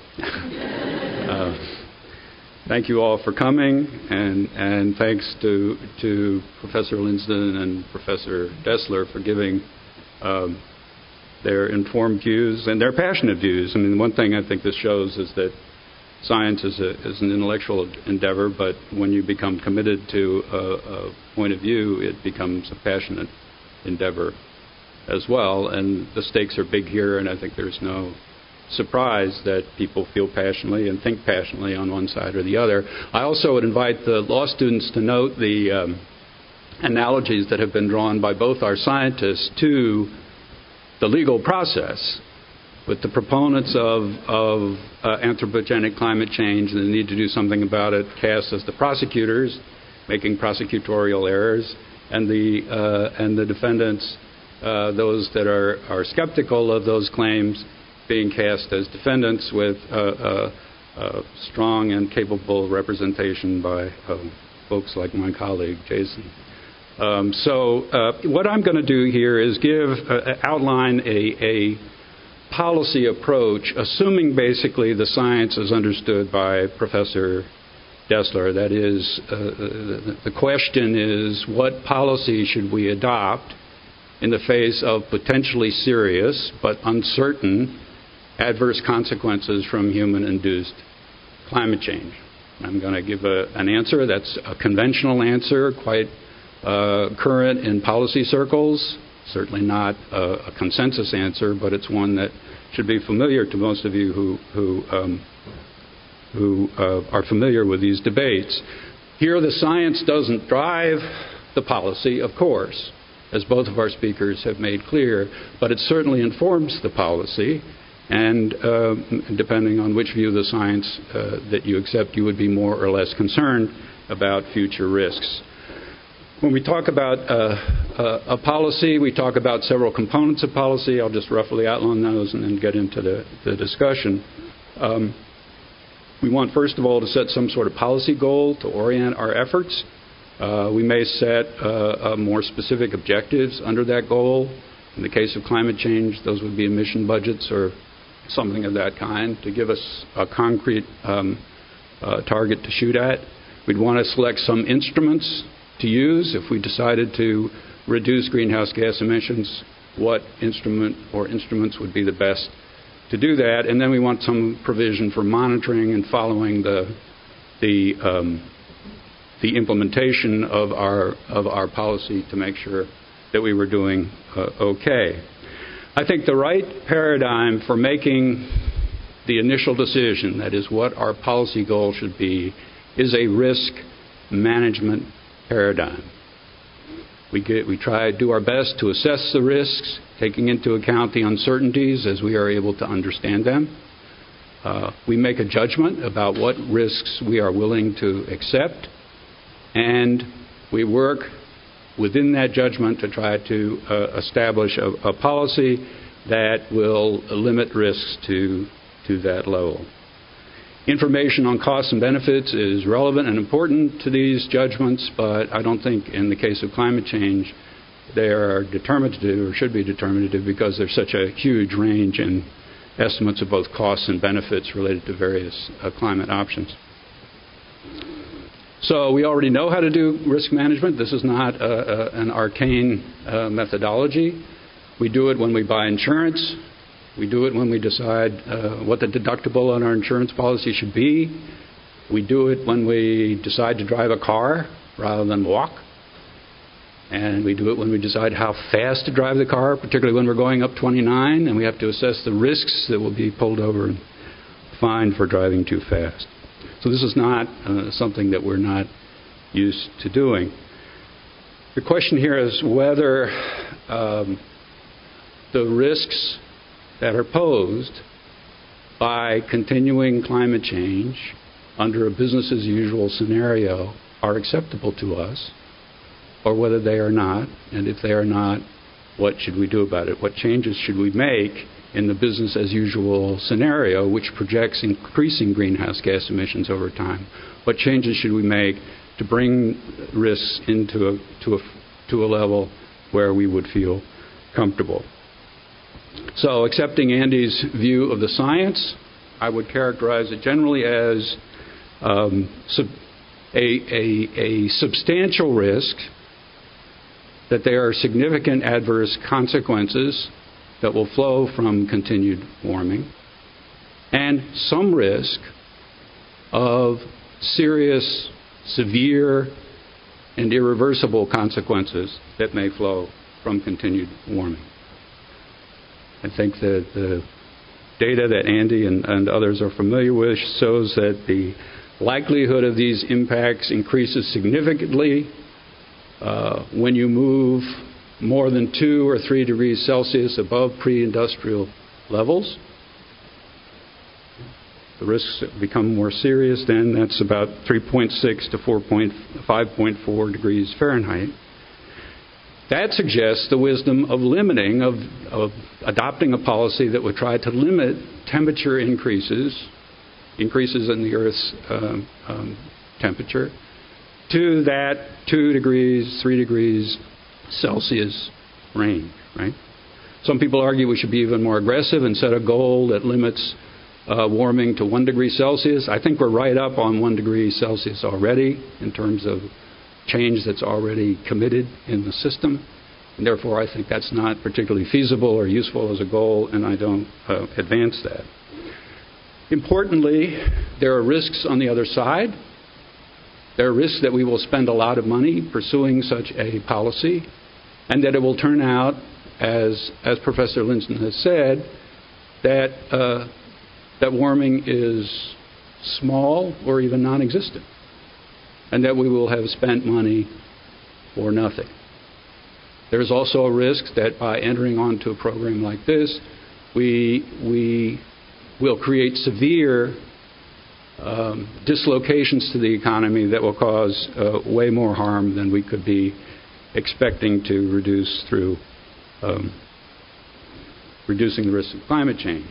uh, thank you all for coming, and and thanks to to Professor Linsden and Professor Dessler for giving um, their informed views and their passionate views. I mean, one thing I think this shows is that science is, a, is an intellectual endeavor, but when you become committed to a, a point of view, it becomes a passionate endeavor as well. And the stakes are big here, and I think there's no surprise that people feel passionately and think passionately on one side or the other. I also would invite the law students to note the um, analogies that have been drawn by both our scientists to the legal process, with the proponents of, of uh, anthropogenic climate change and the need to do something about it cast as the prosecutors, making prosecutorial errors, and the uh, and the defendants, uh, those that are, are skeptical of those claims, being cast as defendants with uh, uh, uh, strong and capable representation by uh, folks like my colleague Jason. Um, so uh, what I'm going to do here is give uh, outline a, a policy approach, assuming basically the science is understood by Professor Dessler. That is, uh, the, the question is, what policy should we adopt in the face of potentially serious but uncertain adverse consequences from human-induced climate change? I'm going to give a, an answer that's a conventional answer, quite uh, current in policy circles. Certainly not a, a consensus answer, but it's one that should be familiar to most of you who who, um, who uh, are familiar with these debates. Here, the science doesn't drive the policy, of course, as both of our speakers have made clear, but it certainly informs the policy. And uh, depending on which view of the science uh, that you accept, you would be more or less concerned about future risks. When we talk about uh, a policy, we talk about several components of policy. I'll just roughly outline those and then get into the, the discussion. Um, we want, first of all, to set some sort of policy goal to orient our efforts. Uh, we may set uh, uh, more specific objectives under that goal. In the case of climate change, those would be emission budgets or something of that kind to give us a concrete um, uh, target to shoot at. We'd want to select some instruments to use. If we decided to reduce greenhouse gas emissions, what instrument or instruments would be the best to do that? And then we want some provision for monitoring and following the the um, the implementation of our of our policy to make sure that we were doing uh, okay. I think the right paradigm for making the initial decision, that is what our policy goal should be, is a risk management paradigm. We get, we try to do our best to assess the risks, taking into account the uncertainties as we are able to understand them. Uh, we make a judgment about what risks we are willing to accept, and we work within that judgment to try to uh, establish a, a policy that will limit risks to, to that level. Information on costs and benefits is relevant and important to these judgments, but I don't think in the case of climate change they are determinative or should be determinative because there's such a huge range in estimates of both costs and benefits related to various uh, climate options. So we already know how to do risk management. This is not uh, uh, an arcane uh, methodology. We do it when we buy insurance. We do it when we decide uh, what the deductible on our insurance policy should be. We do it when we decide to drive a car rather than walk. And we do it when we decide how fast to drive the car, particularly when we're going up twenty-nine and we have to assess the risks that will be pulled over and fined for driving too fast. So this is not uh, something that we're not used to doing. The question here is whether um, the risks that are posed by continuing climate change under a business as usual scenario are acceptable to us, or whether they are not, and if they are not, what should we do about it? What changes should we make in the business as usual scenario, which projects increasing greenhouse gas emissions over time? What changes should we make to bring risks into a, to a, to a level where we would feel comfortable? So, accepting Andy's view of the science, I would characterize it generally as um, sub, a, a, a substantial risk that there are significant adverse consequences that will flow from continued warming, and some risk of serious, severe, and irreversible consequences that may flow from continued warming. I think that the data that Andy and, and others are familiar with shows that the likelihood of these impacts increases significantly uh, when you move more than two or three degrees Celsius above pre-industrial levels. The risks become more serious then. That's about three point six to five point four degrees Fahrenheit. That suggests the wisdom of limiting, of, of adopting a policy that would try to limit temperature increases, increases in the Earth's um, um, temperature, to that two degrees, three degrees Celsius range, right? Some people argue we should be even more aggressive and set a goal that limits uh, warming to one degree Celsius. I think we're right up on one degree Celsius already in terms of change that's already committed in the system. And therefore, I think that's not particularly feasible or useful as a goal, and I don't uh, advance that. Importantly, there are risks on the other side. There are risks that we will spend a lot of money pursuing such a policy, and that it will turn out, as as Professor Linsden has said, that uh, that warming is small or even non-existent, and that we will have spent money for nothing. There's also a risk that by entering onto a program like this, we we will create severe Um, dislocations to the economy that will cause uh, way more harm than we could be expecting to reduce through um, reducing the risk of climate change.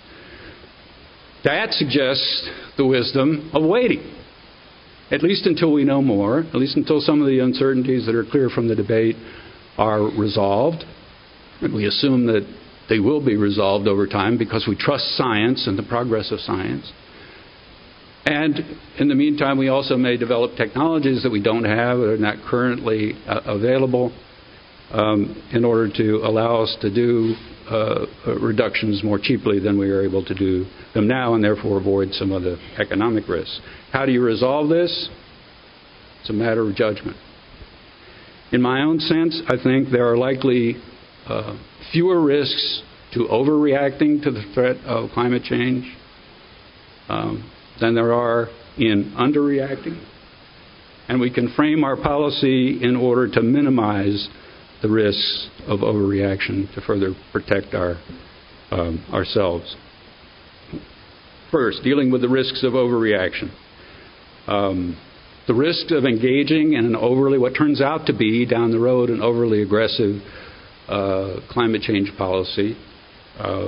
That suggests the wisdom of waiting, at least until we know more, at least until some of the uncertainties that are clear from the debate are resolved. And we assume that they will be resolved over time because we trust science and the progress of science. And in the meantime, we also may develop technologies that we don't have or are not currently uh, available um, in order to allow us to do uh, reductions more cheaply than we are able to do them now, and therefore avoid some of the economic risks. How do you resolve this? It's a matter of judgment. In my own sense, I think there are likely uh, fewer risks to overreacting to the threat of climate change um, than there are in underreacting. And we can frame our policy in order to minimize the risks of overreaction to further protect our um, ourselves. First, dealing with the risks of overreaction. Um, the risk of engaging in an overly, what turns out to be down the road, an overly aggressive uh, climate change policy uh,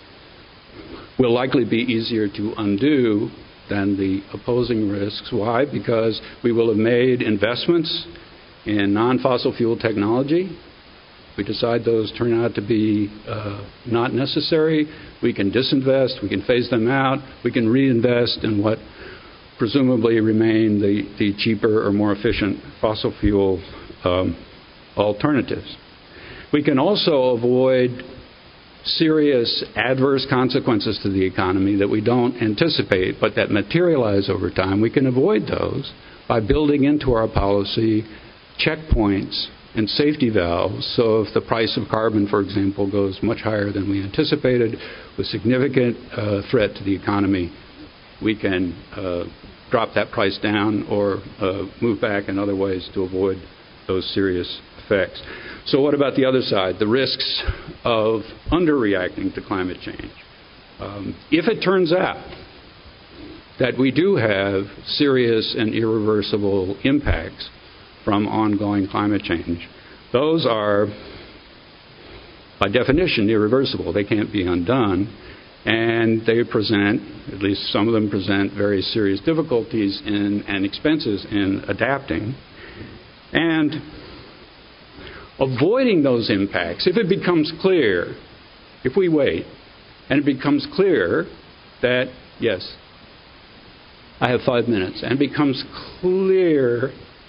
will likely be easier to undo than the opposing risks. Why? Because we will have made investments in non-fossil fuel technology. We decide those turn out to be uh, not necessary. We can disinvest. We can phase them out. We can reinvest in what presumably remain the, the cheaper or more efficient fossil fuel um, alternatives. We can also avoid serious adverse consequences to the economy that we don't anticipate but that materialize over time. We can avoid those by building into our policy checkpoints and safety valves. So if the price of carbon, for example, goes much higher than we anticipated with significant uh, threat to the economy, we can uh, drop that price down or uh, move back in other ways to avoid those serious effects. So what about the other side, the risks of underreacting to climate change? Um, if it turns out that we do have serious and irreversible impacts from ongoing climate change, those are, by definition, irreversible. They can't be undone. And they present, at least some of them present, very serious difficulties in, and expenses in adapting. And avoiding those impacts, if it becomes clear, if we wait, and it becomes clear that, yes, I have five minutes, and it becomes clear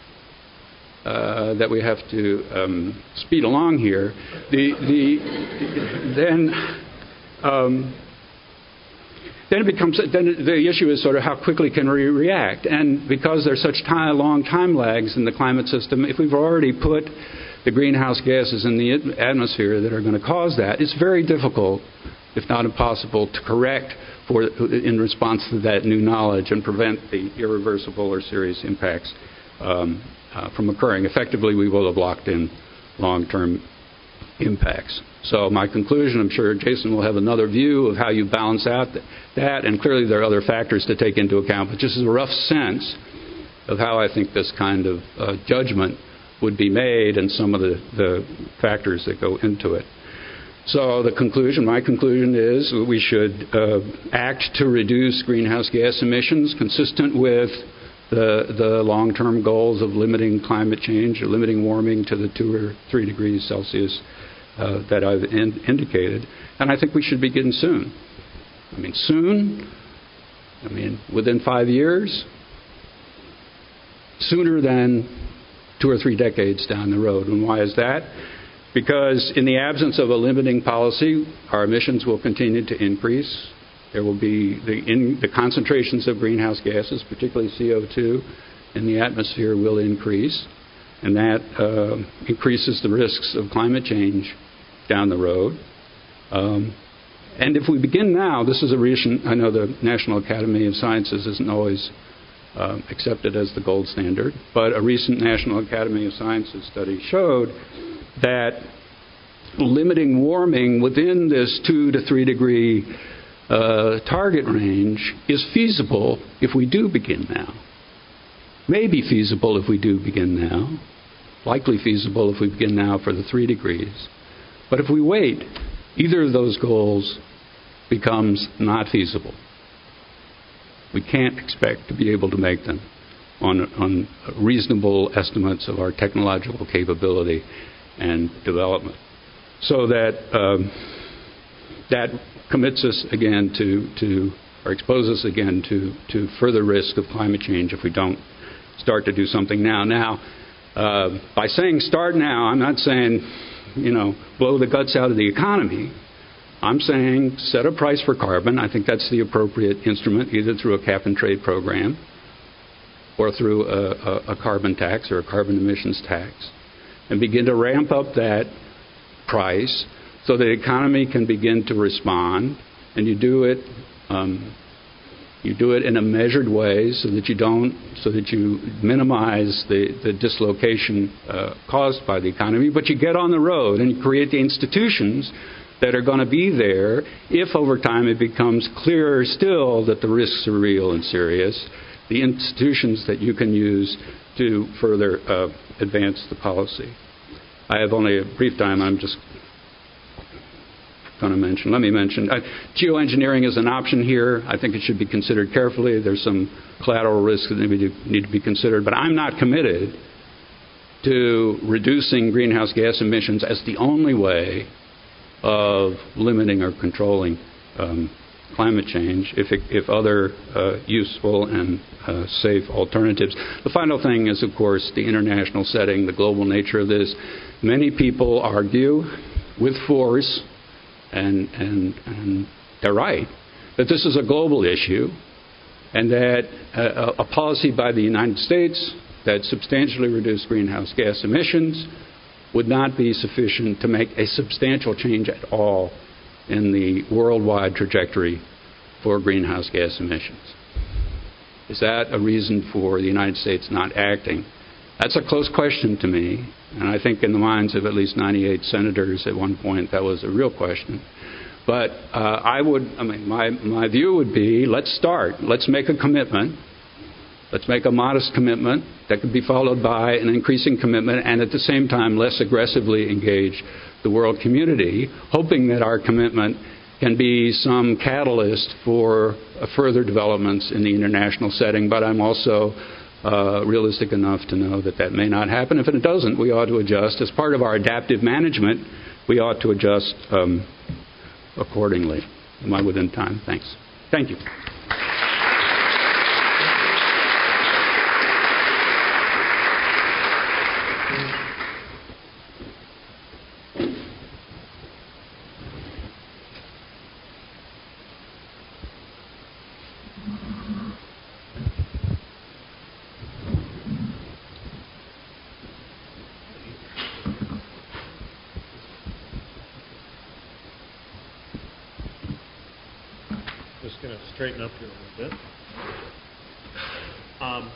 uh, that we have to um, speed along here, the, the, then... Um, Then it becomes then the issue is sort of how quickly can we react, and because there's such time, long time lags in the climate system, if we've already put the greenhouse gases in the atmosphere that are going to cause that, it's very difficult, if not impossible, to correct for in response to that new knowledge and prevent the irreversible or serious impacts um, uh, from occurring. Effectively, we will have locked in long-term impacts. So my conclusion, I'm sure Jason will have another view of how you balance out that, and clearly there are other factors to take into account, but just as a rough sense of how I think this kind of uh, judgment would be made and some of the, the factors that go into it. So the conclusion, my conclusion is that we should uh, act to reduce greenhouse gas emissions consistent with the, the long-term goals of limiting climate change or limiting warming to the two or three degrees Celsius Uh, that I've in- indicated, and I think we should begin soon. I mean, soon, I mean, within five years, sooner than two or three decades down the road. And why is that? Because in the absence of a limiting policy, our emissions will continue to increase. There will be the, in, the concentrations of greenhouse gases, particularly C O two, in the atmosphere will increase, and that uh, increases the risks of climate change down the road. Um, and if we begin now, this is a recent, I know the National Academy of Sciences isn't always uh, accepted as the gold standard, but a recent National Academy of Sciences study showed that limiting warming within this two to three degree uh, target range is feasible if we do begin now. May be feasible if we do begin now. Likely feasible if we begin now for the three degrees. But if we wait, either of those goals becomes not feasible. We can't expect to be able to make them on, on reasonable estimates of our technological capability and development. So that um, that commits us again to, to or expose us again to, to further risk of climate change if we don't start to do something now. Now, uh, by saying start now, I'm not saying, you know, blow the guts out of the economy. I'm saying set a price for carbon. I think that's the appropriate instrument, either through a cap-and-trade program or through a, a, a carbon tax or a carbon emissions tax, and begin to ramp up that price so the economy can begin to respond. And you do it, um, you do it in a measured way, so that you don't, so that you minimize the the dislocation uh, caused by the economy. But you get on the road and you create the institutions that are going to be there if over time it becomes clearer still that the risks are real and serious. The institutions that you can use to further uh, advance the policy. I have only a brief time. I'm just going to mention. Let me mention. Uh, geoengineering is an option here. I think it should be considered carefully. There's some collateral risks that need to, need to be considered. But I'm not committed to reducing greenhouse gas emissions as the only way of limiting or controlling um, climate change if, it, if other uh, useful and uh, safe alternatives. The final thing is, of course, the international setting, the global nature of this. Many people argue with force, and, and, and they're right, that this is a global issue and that a, a policy by the United States that substantially reduced greenhouse gas emissions would not be sufficient to make a substantial change at all in the worldwide trajectory for greenhouse gas emissions. Is that a reason for the United States not acting? That's a close question to me, and I think in the minds of at least ninety-eight senators at one point that was a real question. But uh, I would, I mean, my, my view would be, let's start. Let's make a commitment. Let's make a modest commitment that could be followed by an increasing commitment, and at the same time less aggressively engage the world community, hoping that our commitment can be some catalyst for uh, further developments in the international setting. But I'm also uh, realistic enough to know that that may not happen. If it doesn't, we ought to adjust. As part of our adaptive management, we ought to adjust um, accordingly. Am I within time? Thanks. Thank you. Just going to straighten up here a little bit. Um,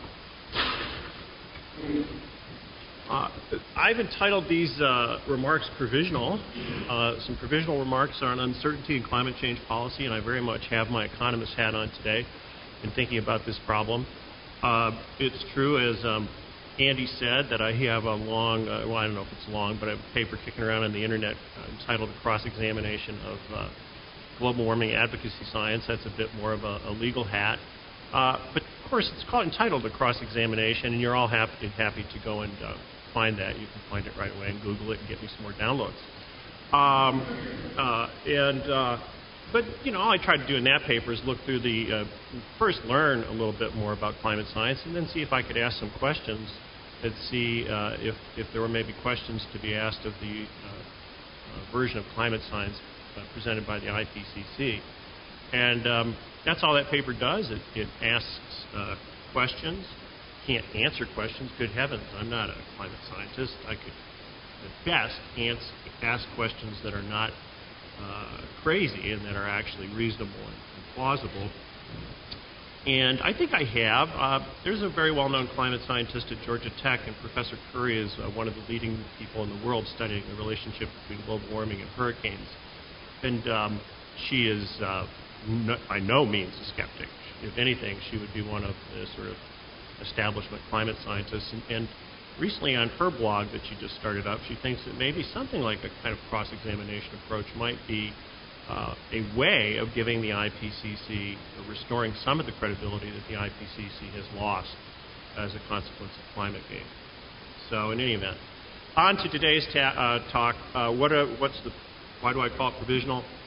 uh, I've entitled these uh, remarks provisional. Uh, some provisional remarks on uncertainty in climate change policy, and I very much have my economist hat on today in thinking about this problem. Uh, it's true, as um, Andy said, that I have a long, uh, well, I don't know if it's long, but I have a paper kicking around on the internet uh, entitled Cross-Examination of uh, Global Warming Advocacy Science. That's a bit more of a, a legal hat. Uh, but, of course, it's called, entitled A Cross-Examination, and you're all happy, happy to go and uh, find that. You can find it right away and Google it and get me some more downloads. Um, uh, and, uh, but, you know, all I try to do in that paper is look through the, uh, first learn a little bit more about climate science, and then see if I could ask some questions and see uh, if, if there were maybe questions to be asked of the uh, uh, version of climate science Uh, presented by the I P C C. And um, that's all that paper does. It, it asks uh, questions. Can't answer questions. Good heavens, I'm not a climate scientist. I could, at best, ans- ask questions that are not uh, crazy and that are actually reasonable and, and plausible. And I think I have. Uh, there's a very well-known climate scientist at Georgia Tech, and Professor Curry is uh, one of the leading people in the world studying the relationship between global warming and hurricanes. And um, she is uh, no, by no means a skeptic. If anything, she would be one of the sort of establishment climate scientists. And, and recently on her blog that she just started up, she thinks that maybe something like a kind of cross-examination approach might be uh, a way of giving the I P C C, or restoring some of the credibility that the I P C C has lost as a consequence of climate change. So in any event, on to today's ta- uh, talk. Uh, what are, what's the Why do I call it provisional?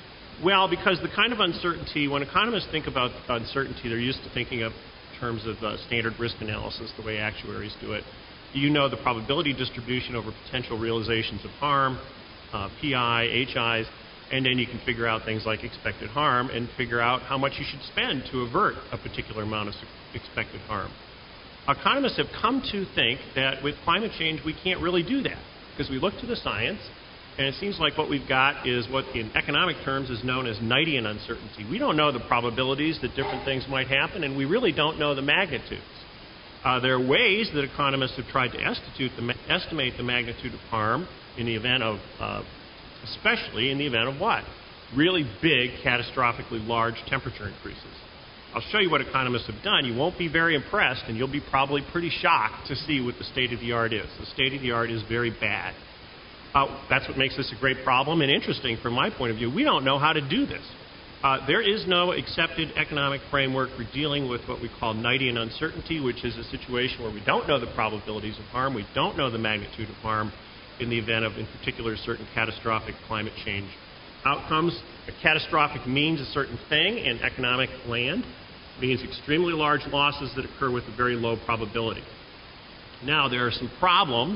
Well, because the kind of uncertainty, when economists think about uncertainty, they're used to thinking of terms of uh, standard risk analysis, the way actuaries do it. You know the probability distribution over potential realizations of harm, uh, P I, H Is, and then you can figure out things like expected harm and figure out how much you should spend to avert a particular amount of expected harm. Economists have come to think that with climate change we can't really do that because we look to the science and it seems like what we've got is what in economic terms is known as Knightian uncertainty. We don't know the probabilities that different things might happen, and we really don't know the magnitudes. Uh, there are ways that economists have tried to estimate the, estimate the magnitude of harm in the event of, uh, especially in the event of what? Really big, catastrophically large temperature increases. I'll show you what economists have done. You won't be very impressed, and you'll be probably pretty shocked to see what the state-of-the-art is. The state-of-the-art is very bad. Uh, that's what makes this a great problem and interesting from my point of view. We don't know how to do this. Uh, there is no accepted economic framework for dealing with what we call Knightian uncertainty, which is a situation where we don't know the probabilities of harm, we don't know the magnitude of harm in the event of, in particular, certain catastrophic climate change outcomes. A catastrophic means a certain thing in economic land. It means extremely large losses that occur with a very low probability. Now, there are some problems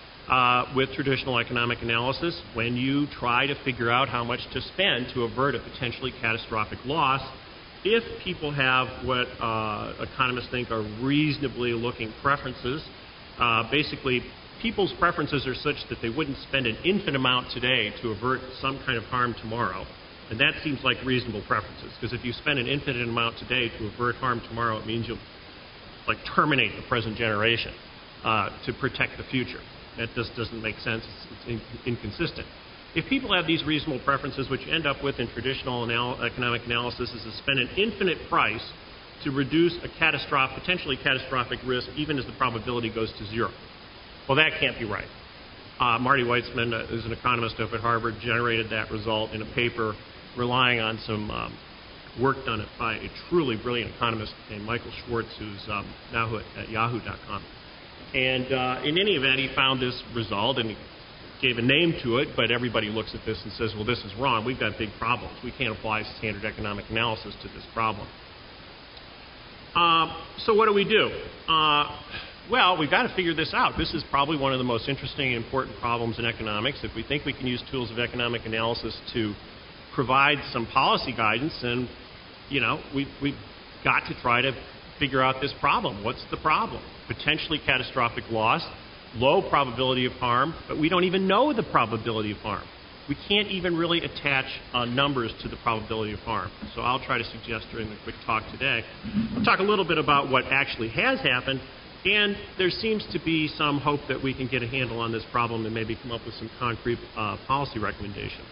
Uh, with traditional economic analysis when you try to figure out how much to spend to avert a potentially catastrophic loss if people have what uh, economists think are reasonably looking preferences. Uh, basically, people's preferences are such that they wouldn't spend an infinite amount today to avert some kind of harm tomorrow. And that seems like reasonable preferences, because if you spend an infinite amount today to avert harm tomorrow, it means you'll like terminate the present generation uh, to protect the future. That just doesn't make sense. It's, it's in, inconsistent. If people have these reasonable preferences, what you end up with in traditional anal- economic analysis is to spend an infinite price to reduce a catastrophic, potentially catastrophic risk, even as the probability goes to zero. Well, that can't be right. Uh, Marty Weitzman, uh, who's an economist up at Harvard, generated that result in a paper relying on some um, work done by a truly brilliant economist named Michael Schwartz, who's um, now at yahoo dot com. And uh, in any event, he found this result and he gave a name to it, but everybody looks at this and says, well, this is wrong. We've got big problems. We can't apply standard economic analysis to this problem. Uh, so what do we do? Uh, well, we've got to figure this out. This is probably one of the most interesting and important problems in economics. If we think we can use tools of economic analysis to provide some policy guidance, then, you know, we, we've got to try to figure out this problem. What's the problem? Potentially catastrophic loss, low probability of harm, but we don't even know the probability of harm. We can't even really attach uh, numbers to the probability of harm. So I'll try to suggest during the quick talk today, I'll talk a little bit about what actually has happened, and there seems to be some hope that we can get a handle on this problem and maybe come up with some concrete uh, policy recommendations.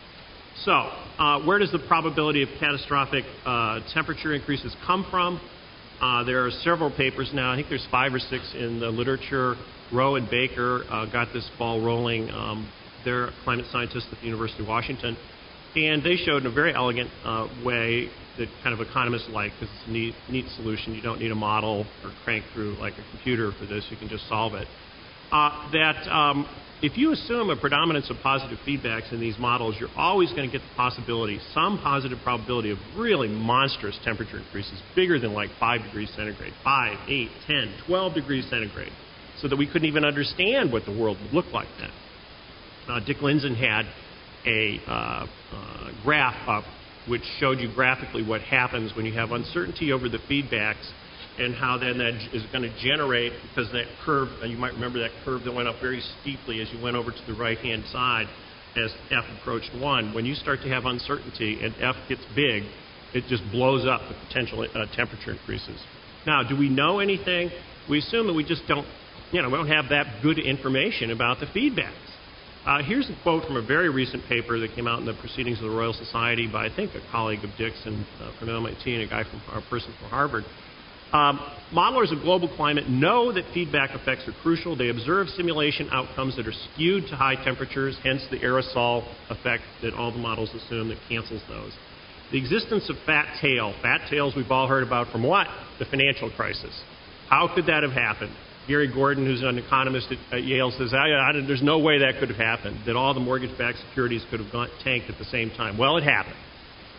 So uh, where does the probability of catastrophic uh, temperature increases come from? Uh, there are several papers now. I think there's five or six in the literature. Rowe and Baker uh, got this ball rolling. Um, they're climate scientists at the University of Washington. And they showed in a very elegant uh, way that kind of economists like, because it's a neat, neat solution. You don't need a model or crank through like a computer for this. You can just solve it. Uh, that um, if you assume a predominance of positive feedbacks in these models, you're always going to get the possibility, some positive probability of really monstrous temperature increases, bigger than like five degrees centigrade, five, eight, ten, twelve degrees centigrade, so that we couldn't even understand what the world would look like then. Uh, Dick Lindzen had a uh, uh, graph up which showed you graphically what happens when you have uncertainty over the feedbacks and how then that is going to generate, because that curve, you might remember that curve that went up very steeply as you went over to the right-hand side as F approached one. When you start to have uncertainty and F gets big, it just blows up the potential uh, temperature increases. Now, do we know anything? We assume that we just don't, you know, we don't have that good information about the feedbacks. Uh, here's a quote from a very recent paper that came out in the Proceedings of the Royal Society by, I think, a colleague of Dick's and uh, from M I T and a guy from a person from Harvard. Um, modelers of global climate know that feedback effects are crucial. They observe simulation outcomes that are skewed to high temperatures, hence the aerosol effect that all the models assume that cancels those. The existence of fat tail. Fat tails we've all heard about from what? The financial crisis. How could that have happened? Gary Gordon, who's an economist at, at Yale, says, I, I, there's no way that could have happened, that all the mortgage-backed securities could have gone, tanked at the same time. Well, it happened.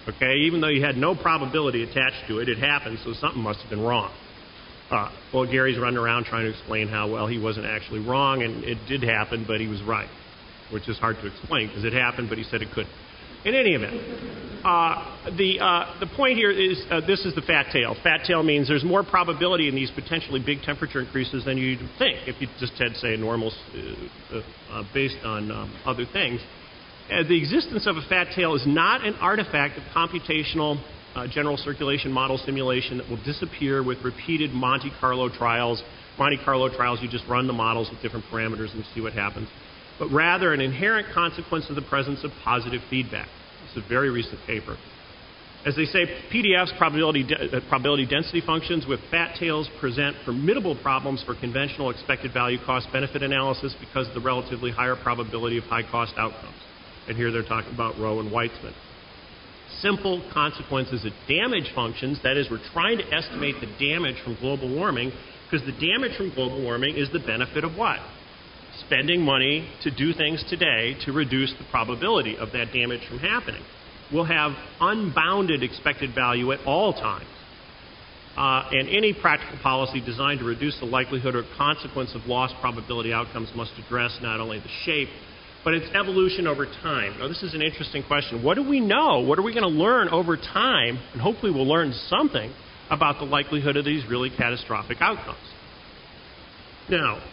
Okay, even though you had no probability attached to it, it happened, so something must have been wrong. Uh, well, Gary's running around trying to explain how, well, he wasn't actually wrong, and it did happen, but he was right, which is hard to explain because it happened, but he said it couldn't. In any event, uh, the uh, the point here is uh, this is the fat tail. Fat tail means there's more probability in these potentially big temperature increases than you'd think if you just had, say, a normal uh, uh, based on um, other things. Uh, the existence of a fat tail is not an artifact of computational uh, general circulation model simulation that will disappear with repeated Monte Carlo trials. Monte Carlo trials, you just run the models with different parameters and see what happens. But rather an inherent consequence of the presence of positive feedback. It's a very recent paper. As they say, P D Fs, probability, de- uh, probability density functions with fat tails, present formidable problems for conventional expected value cost benefit analysis because of the relatively higher probability of high cost outcomes. And here they're talking about Rowe and Weitzman. Simple consequences of damage functions, that is, we're trying to estimate the damage from global warming because the damage from global warming is the benefit of what? Spending money to do things today to reduce the probability of that damage from happening. We'll have unbounded expected value at all times. Uh, and any practical policy designed to reduce the likelihood or consequence of lost probability outcomes must address not only the shape, but its evolution over time. Now, this is an interesting question. What do we know? What are we going to learn over time? And hopefully we'll learn something about the likelihood of these really catastrophic outcomes. Now,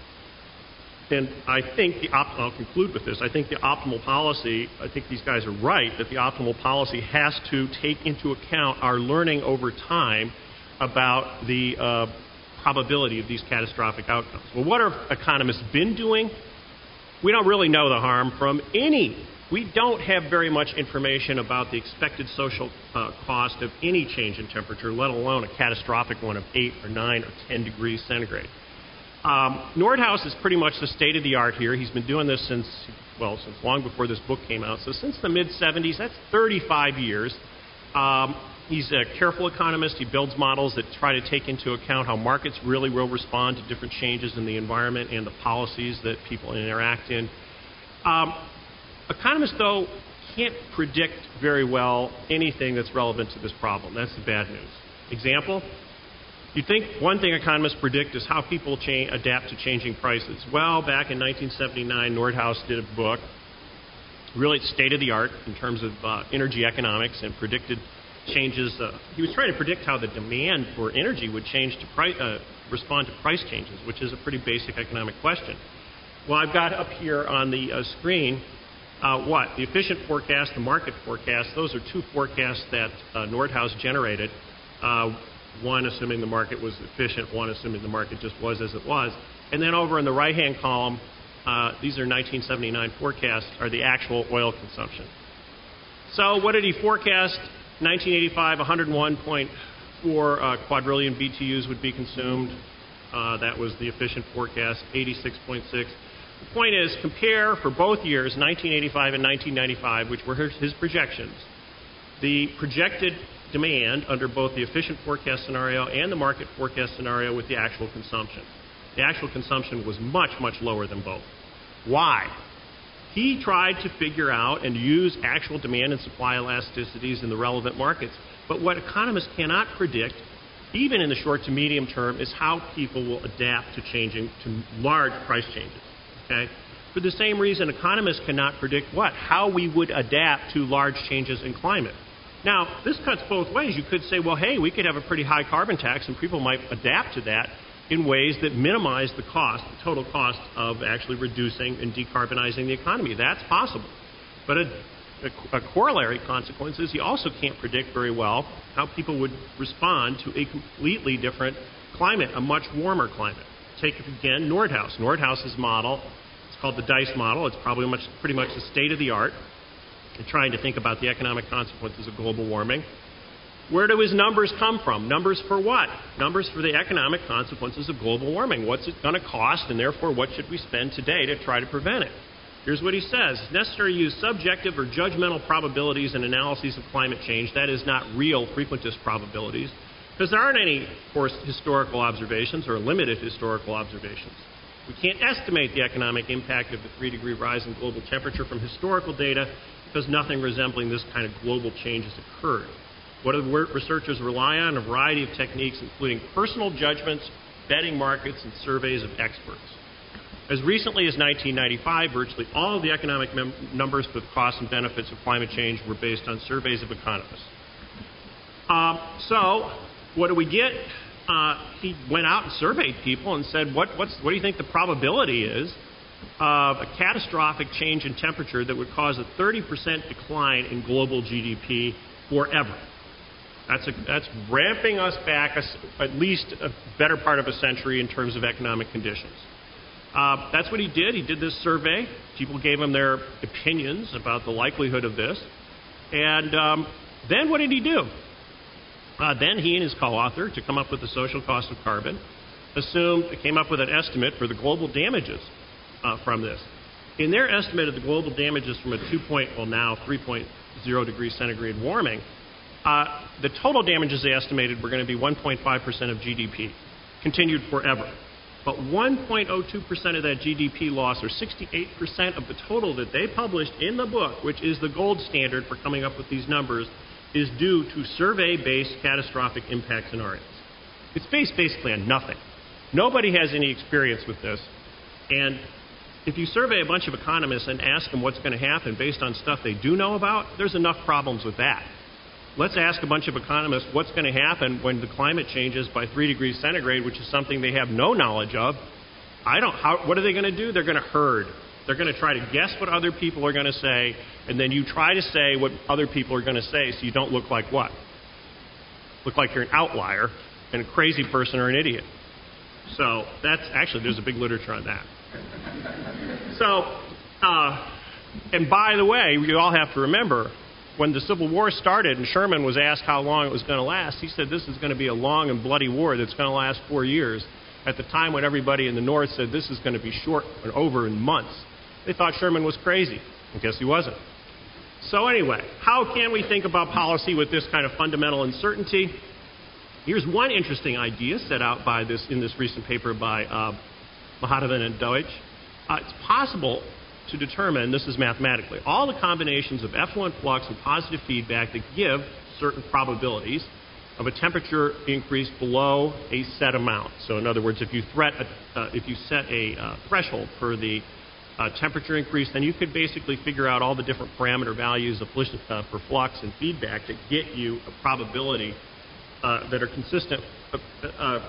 and I think the op- I'll conclude with this. I think the optimal policy, I think these guys are right, that the optimal policy has to take into account our learning over time about the uh, probability of these catastrophic outcomes. Well, what have economists been doing? We don't really know the harm from any. We don't have very much information about the expected social uh, cost of any change in temperature, let alone a catastrophic one of eight or nine or ten degrees centigrade. Um, Nordhaus is pretty much the state of the art here. He's been doing this since, well, since long before this book came out. So since the mid seventies, that's thirty-five years. Um, he's a careful economist. He builds models that try to take into account how markets really will respond to different changes in the environment and the policies that people interact in. Um, economists, though, can't predict very well anything that's relevant to this problem. That's the bad news. Example? You think one thing economists predict is how people cha- adapt to changing prices. Well, back in nineteen seventy-nine, Nordhaus did a book, really state-of-the-art in terms of uh, energy economics, and predicted changes. Uh, he was trying to predict how the demand for energy would change to price, uh, respond to price changes, which is a pretty basic economic question. Well, I've got up here on the uh, screen uh, what? The efficient forecast, the market forecast. Those are two forecasts that uh, Nordhaus generated. Uh, One assuming the market was efficient, one assuming the market just was as it was. And then over in the right-hand column, uh, these are nineteen seventy-nine forecasts, are the actual oil consumption. So what did he forecast? nineteen eighty-five, one hundred one point four uh, quadrillion B T Us would be consumed. Uh, that was the efficient forecast, eighty-six point six. The point is, compare for both years, nineteen eighty-five and nineteen ninety-five, which were his projections. The projected demand under both the efficient forecast scenario and the market forecast scenario with the actual consumption. The actual consumption was much, much lower than both. Why? He tried to figure out and use actual demand and supply elasticities in the relevant markets. But what economists cannot predict, even in the short to medium term, is how people will adapt to changing, to large price changes. Okay? For the same reason, economists cannot predict what? How we would adapt to large changes in climate. Now, this cuts both ways. You could say, well, hey, we could have a pretty high carbon tax, and people might adapt to that in ways that minimize the cost, the total cost of actually reducing and decarbonizing the economy. That's possible. But a, a, a corollary consequence is you also can't predict very well how people would respond to a completely different climate, a much warmer climate. Take, again, Nordhaus. Nordhaus's model, it's called the DICE model. It's probably much, pretty much the state of the art. And trying to think about the economic consequences of global warming. Where do his numbers come from? Numbers for what? Numbers for the economic consequences of global warming. What's it going to cost, and therefore what should we spend today to try to prevent it? Here's what he says. It's necessary to use subjective or judgmental probabilities and analyses of climate change. That is not real frequentist probabilities, because there aren't any, of course, historical observations or limited historical observations. We can't estimate the economic impact of the three-degree rise in global temperature from historical data because nothing resembling this kind of global change has occurred. What do the researchers rely on? A variety of techniques, including personal judgments, betting markets, and surveys of experts. As recently as nineteen ninety-five, virtually all of the economic mem- numbers for the costs and benefits of climate change were based on surveys of economists. Um, so, what do we get? Uh, he went out and surveyed people and said, what, what's, what do you think the probability is of a catastrophic change in temperature that would cause a thirty percent decline in global G D P forever? That's, a, that's ramping us back a, at least a better part of a century in terms of economic conditions. Uh, that's what he did. He did this survey. People gave him their opinions about the likelihood of this. And um, then what did he do? Uh, then he and his co-author, to come up with the social cost of carbon, assumed, came up with an estimate for the global damages uh, from this. In their estimate of the global damages from a two point, well now three point oh degree centigrade warming, uh, the total damages they estimated were going to be one point five percent of G D P, continued forever. But one point zero two percent of that G D P loss, or sixty-eight percent of the total that they published in the book, which is the gold standard for coming up with these numbers, is due to survey-based catastrophic impact scenarios. It's based basically on nothing. Nobody has any experience with this. And if you survey a bunch of economists and ask them what's going to happen based on stuff they do know about, there's enough problems with that. Let's ask a bunch of economists what's going to happen when the climate changes by three degrees centigrade, which is something they have no knowledge of. I don't. How, what are they going to do? They're going to herd. They're going to try to guess what other people are going to say, and then you try to say what other people are going to say so you don't look like what? Look like you're an outlier and a crazy person or an idiot. So that's actually, there's a big literature on that. So, uh, and by the way, you all have to remember, when the Civil War started and Sherman was asked how long it was going to last, he said this is going to be a long and bloody war that's going to last four years. At the time when everybody in the North said this is going to be short and over in months, they thought Sherman was crazy. I guess he wasn't. So anyway, how can we think about policy with this kind of fundamental uncertainty? Here's one interesting idea set out by this in this recent paper by uh, Mahadevan and Deutsch. Uh, it's possible to determine, this is mathematically, all the combinations of effluent flux and positive feedback that give certain probabilities of a temperature increase below a set amount. So in other words, if you, threat, uh, if you set a uh, threshold for the uh, temperature increase, then you could basically figure out all the different parameter values of, uh, for flux and feedback that get you a probability uh, that are consistent, uh, uh,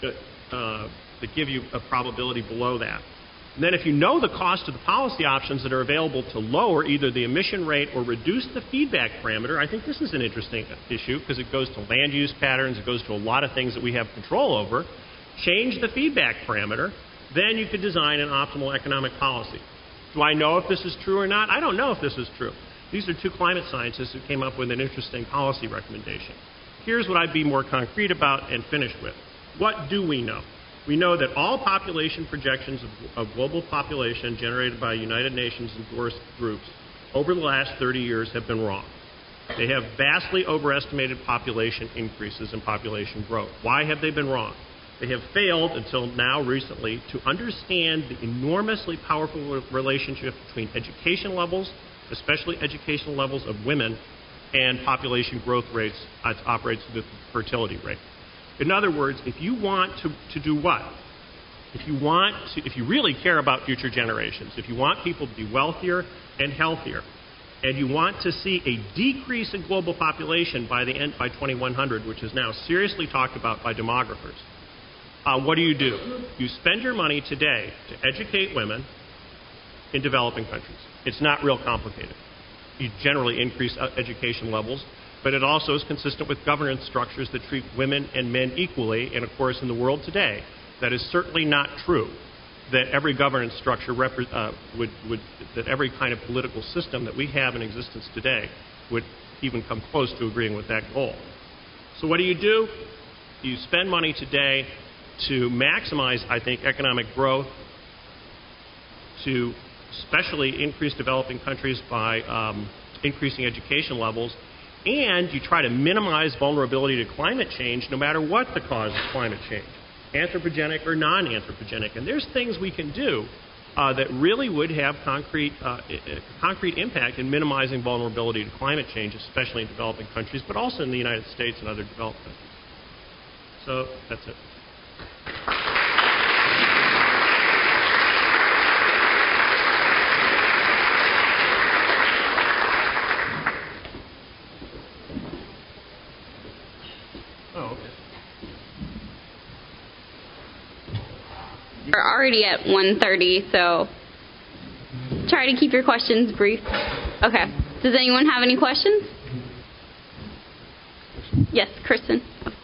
uh, that give you a probability below that. And then if you know the cost of the policy options that are available to lower either the emission rate or reduce the feedback parameter, I think this is an interesting issue because it goes to land use patterns, it goes to a lot of things that we have control over, change the feedback parameter, then you could design an optimal economic policy. Do I know if this is true or not? I don't know if this is true. These are two climate scientists who came up with an interesting policy recommendation. Here's what I'd be more concrete about and finish with. What do we know? We know that all population projections of, of global population generated by United Nations endorsed groups over the last thirty years have been wrong. They have vastly overestimated population increases and population growth. Why have they been wrong? They have failed until now recently to understand the enormously powerful relationship between education levels, especially educational levels of women, and population growth rates uh, operates the fertility rate. In other words, if you want to, to do what? If you want to, if you really care about future generations, if you want people to be wealthier and healthier, and you want to see a decrease in global population by the end by twenty-one hundred, which is now seriously talked about by demographers, uh, what do you do? You spend your money today to educate women in developing countries. It's not real complicated. You generally increase education levels, but it also is consistent with governance structures that treat women and men equally. And of course, in the world today, that is certainly not true. That every governance structure repre- uh, would, would, that every kind of political system that we have in existence today would even come close to agreeing with that goal. So what do you do? You spend money today to maximize, I think, economic growth, to especially increase developing countries by um, increasing education levels, and you try to minimize vulnerability to climate change no matter what the cause of climate change. anthropogenic or non-anthropogenic. And there's things we can do uh, that really would have concrete, uh, concrete impact in minimizing vulnerability to climate change, especially in developing countries, but also in the United States and other developed countries. So that's it. Oh, okay. We're already at one thirty, so try to keep your questions brief. Okay. Does anyone have any questions? Yes, Kristen.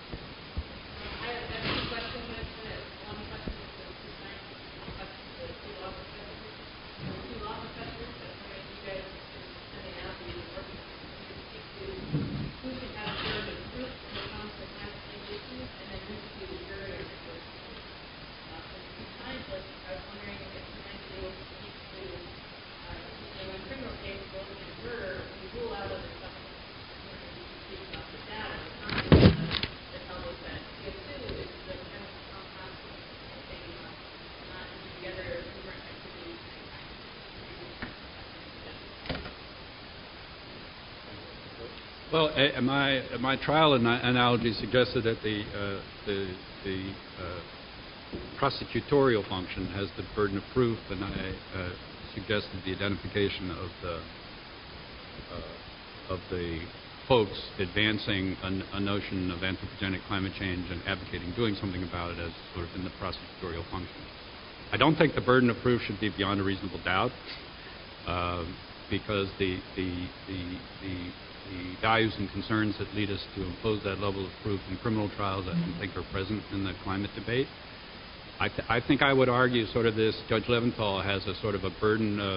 Well, uh, my my trial an- analogy suggested that the uh, the the uh, prosecutorial function has the burden of proof, and I uh, suggested the identification of the uh, of the folks advancing a, a notion of anthropogenic climate change and advocating doing something about it as sort of in the prosecutorial function. I don't think the burden of proof should be beyond a reasonable doubt, uh, because the the the the the values and concerns that lead us to impose that level of proof in criminal trials, I don't think are present in the climate debate. I, th- I think I would argue sort of this, Judge Leventhal has a sort of a burden uh,